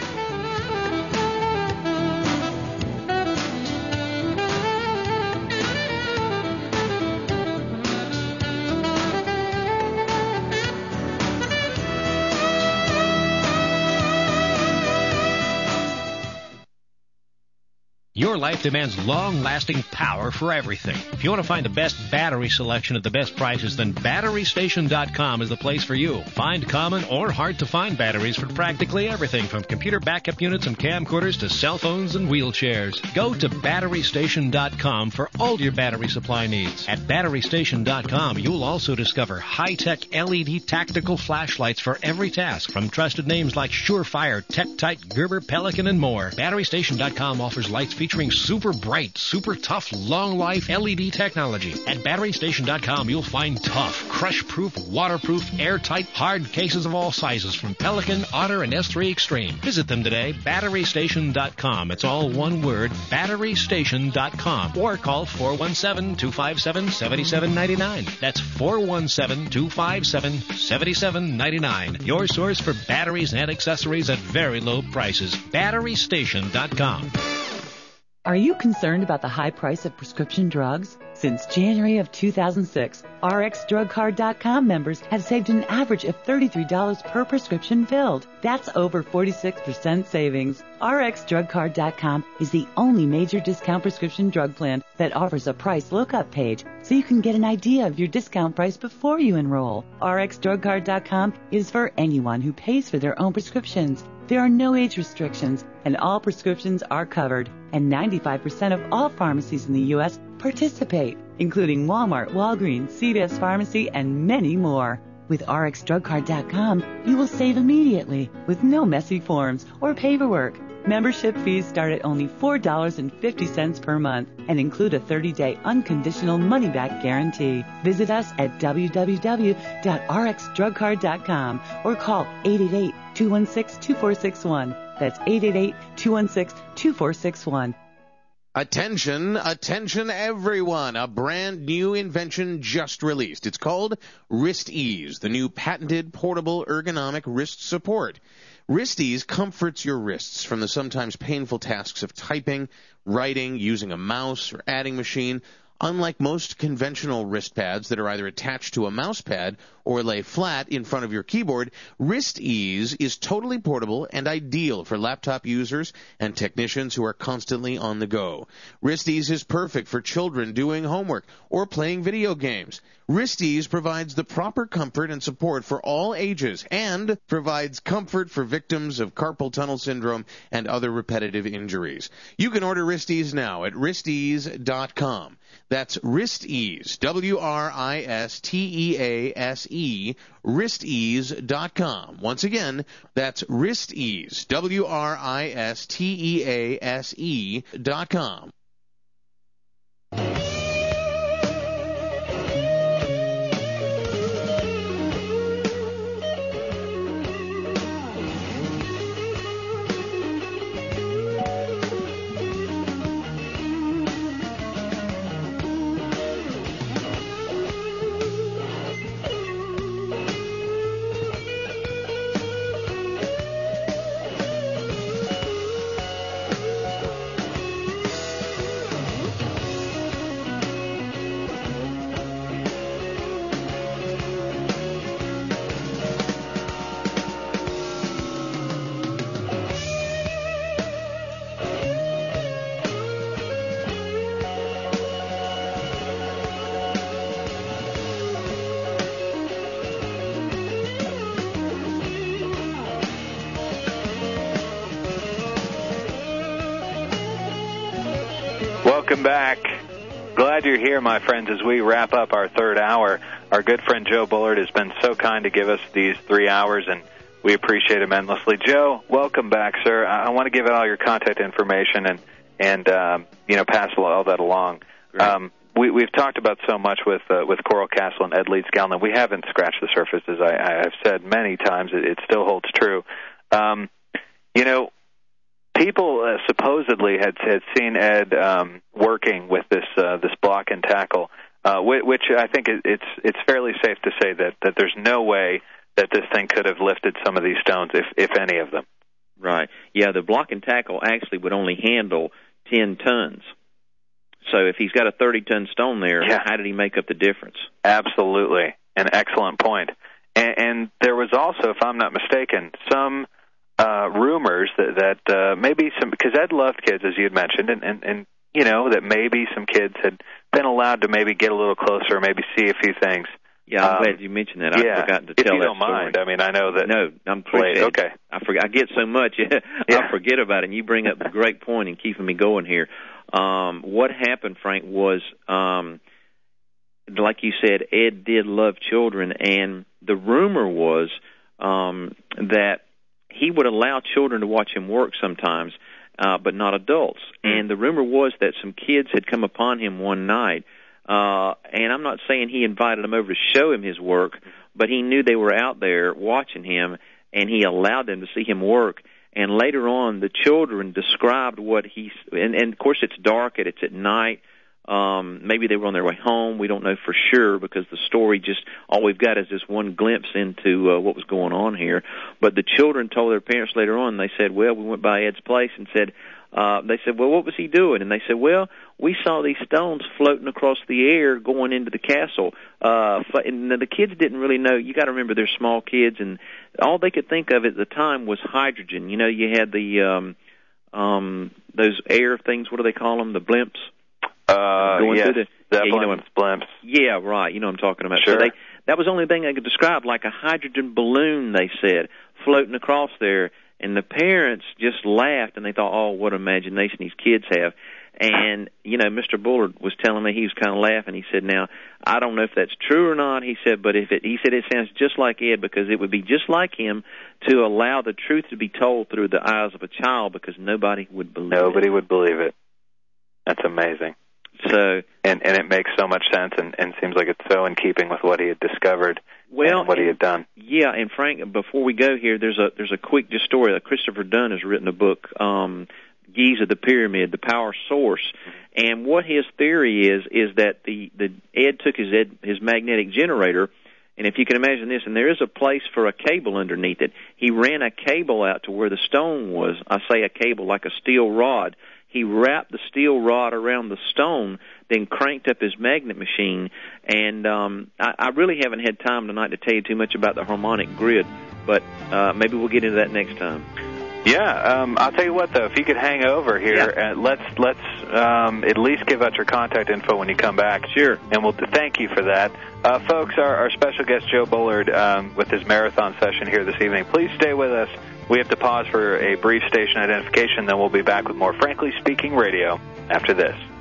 Speaker 3: Your life demands long-lasting power for everything. If you want to find the best battery selection at the best prices, then Battery Station dot com is the place for you. Find common or hard-to-find batteries for practically everything, from computer backup units and camcorders to cell phones and wheelchairs. Go to Battery Station dot com for all your battery supply needs. At Battery Station dot com, you'll also discover high-tech L E D tactical flashlights for every task, from trusted names like Surefire, TechTite, Gerber, Pelican, and more. Battery Station dot com offers lights featuring super bright, super tough, long-life L E D technology. At Battery Station dot com, you'll find tough, crush-proof, waterproof, airtight, hard cases of all sizes from Pelican, Otter, and S three Extreme. Visit them today, Battery Station dot com. It's all one word, Battery Station dot com. Or call four one seven, two five seven, seven seven nine nine. That's four one seven, two five seven, seven seven nine nine. Your source for batteries and accessories at very low prices. Battery Station dot com.
Speaker 12: Are you concerned about the high price of prescription drugs? Since January of two thousand six, R X Drug Card dot com members have saved an average of thirty-three dollars per prescription filled. That's over forty-six percent savings. R X Drug Card dot com is the only major discount prescription drug plan that offers a price lookup page, so you can get an idea of your discount price before you enroll. R X Drug Card dot com is for anyone who pays for their own prescriptions. There are no age restrictions, and all prescriptions are covered, and ninety-five percent of all pharmacies in the U S participate, including Walmart, Walgreens, C V S Pharmacy, and many more. With R X Drug Card dot com, you will save immediately with no messy forms or paperwork. Membership fees start at only four dollars and fifty cents per month and include a thirty-day unconditional money-back guarantee. Visit us at w w w dot r x drug card dot com or call eight eight eight, two one six, two four six one. That's eight eight eight, two one six, two four six one.
Speaker 4: Attention, attention everyone. A brand new invention just released. It's called WristEase, the new patented portable ergonomic wrist support. WristEase comforts your wrists from the sometimes painful tasks of typing, writing, using a mouse, or adding machine. Unlike most conventional wrist pads that are either attached to a mouse pad or lay flat in front of your keyboard, WristEase is totally portable and ideal for laptop users and technicians who are constantly on the go. WristEase is perfect for children doing homework or playing video games. WristEase provides the proper comfort and support for all ages and provides comfort for victims of carpal tunnel syndrome and other repetitive injuries. You can order WristEase now at wrist ease dot com. That's WristEase, W R I S T E A S E, wrist ease dot com. Once again, that's WristEase, W R I S T E A S E dot com.
Speaker 1: Welcome back. Glad you're here, my friends, as we wrap up our third hour. Our good friend Joe Bullard has been so kind to give us these three hours, and we appreciate him endlessly. Joe, welcome back, sir. I want to give out all your contact information and, and um, you know, pass all that along. Um, we, we've talked about so much with uh, with Coral Castle and Ed Leeds Gallinon. We haven't scratched the surface, as I, I've said many times. It, it still holds true. Um, you know, people uh, supposedly had had seen Ed um, working with this uh, this block and tackle, uh, which, which I think it, it's it's fairly safe to say that, that there's no way that this thing could have lifted some of these stones, if if any of them.
Speaker 2: Right. Yeah, the block and tackle actually would only handle ten tons. So if he's got a thirty-ton stone there, yeah. How did he make up the difference?
Speaker 1: Absolutely. An excellent point. And, and there was also, if I'm not mistaken, some uh, rumors that, that uh, maybe some, because Ed loved kids, as you had mentioned, and, and, and, you know, that maybe some kids had been allowed to maybe get a little closer, maybe see a few things.
Speaker 2: Yeah, I'm
Speaker 1: um,
Speaker 2: glad you mentioned that.
Speaker 1: Yeah,
Speaker 2: I forgot to
Speaker 1: if
Speaker 2: tell
Speaker 1: you
Speaker 2: that
Speaker 1: don't
Speaker 2: story.
Speaker 1: mind. I mean, I know that.
Speaker 2: No, I'm
Speaker 1: late. Okay.
Speaker 2: I forget. I get so much, yeah. I forget about it. And you bring up a great point in keeping me going here. Um, what happened, Frank, was um, like you said, Ed did love children, and the rumor was um, that he would allow children to watch him work sometimes, uh, but not adults. Mm. And the rumor was that some kids had come upon him one night. Uh, and I'm not saying he invited them over to show him his work, but he knew they were out there watching him, and he allowed them to see him work. And later on, the children described what he, and, and of course it's dark, and it's at night. Um, maybe they were on their way home. We don't know for sure because the story just, all we've got is this one glimpse into uh, what was going on here. But the children told their parents later on, they said, well, we went by Ed's place and said, Uh, they said, well, what was he doing? And they said, well, we saw these stones floating across the air going into the castle. Uh, and the kids didn't really know. You got to remember they're small kids, and all they could think of at the time was hydrogen. You know, you had the um, um, those air things. What do they call them? The blimps.
Speaker 1: Uh,
Speaker 2: going
Speaker 1: yes,
Speaker 2: through the,
Speaker 1: Zeppelins,
Speaker 2: yeah, you know,
Speaker 1: blimps.
Speaker 2: Yeah, right. You know what I'm talking about.
Speaker 1: Sure.
Speaker 2: So they, that was the only thing they could describe, like a hydrogen balloon, they said, floating across there. And the parents just laughed, and they thought, oh, what imagination these kids have. And, you know, Mister Bullard was telling me, he was kind of laughing. He said, now, I don't know if that's true or not. He said, but if it, he said it sounds just like Ed, because it would be just like him to allow the truth to be told through the eyes of a child, because nobody would believe
Speaker 1: nobody
Speaker 2: it.
Speaker 1: Nobody would believe it. That's amazing.
Speaker 2: So,
Speaker 1: and and it makes so much sense, and, and seems like it's so in keeping with what he had discovered,
Speaker 2: well,
Speaker 1: and what he had done.
Speaker 2: Yeah, and Frank, before we go here, there's a there's a quick just story that Christopher Dunn has written a book, um, Giza the Pyramid, the Power Source, mm-hmm. and what his theory is is that the the Ed took his Ed, his magnetic generator, and if you can imagine this, and there is a place for a cable underneath it. He ran a cable out to where the stone was. I say a cable like a steel rod. He wrapped the steel rod around the stone, then cranked up his magnet machine. And um, I, I really haven't had time tonight to tell you too much about the harmonic grid, but uh, maybe we'll get into that next time.
Speaker 1: Yeah, um, I'll tell you what, though, if you could hang over here, yeah. uh, let's let's um, at least give out your contact info when you come back.
Speaker 2: Sure.
Speaker 1: And we'll thank you for that. Uh, folks, our, our special guest, Joe Bullard, um, with his marathon session here this evening. Please stay with us. We have to pause for a brief station identification, then we'll be back with more Frankly Speaking Radio after this.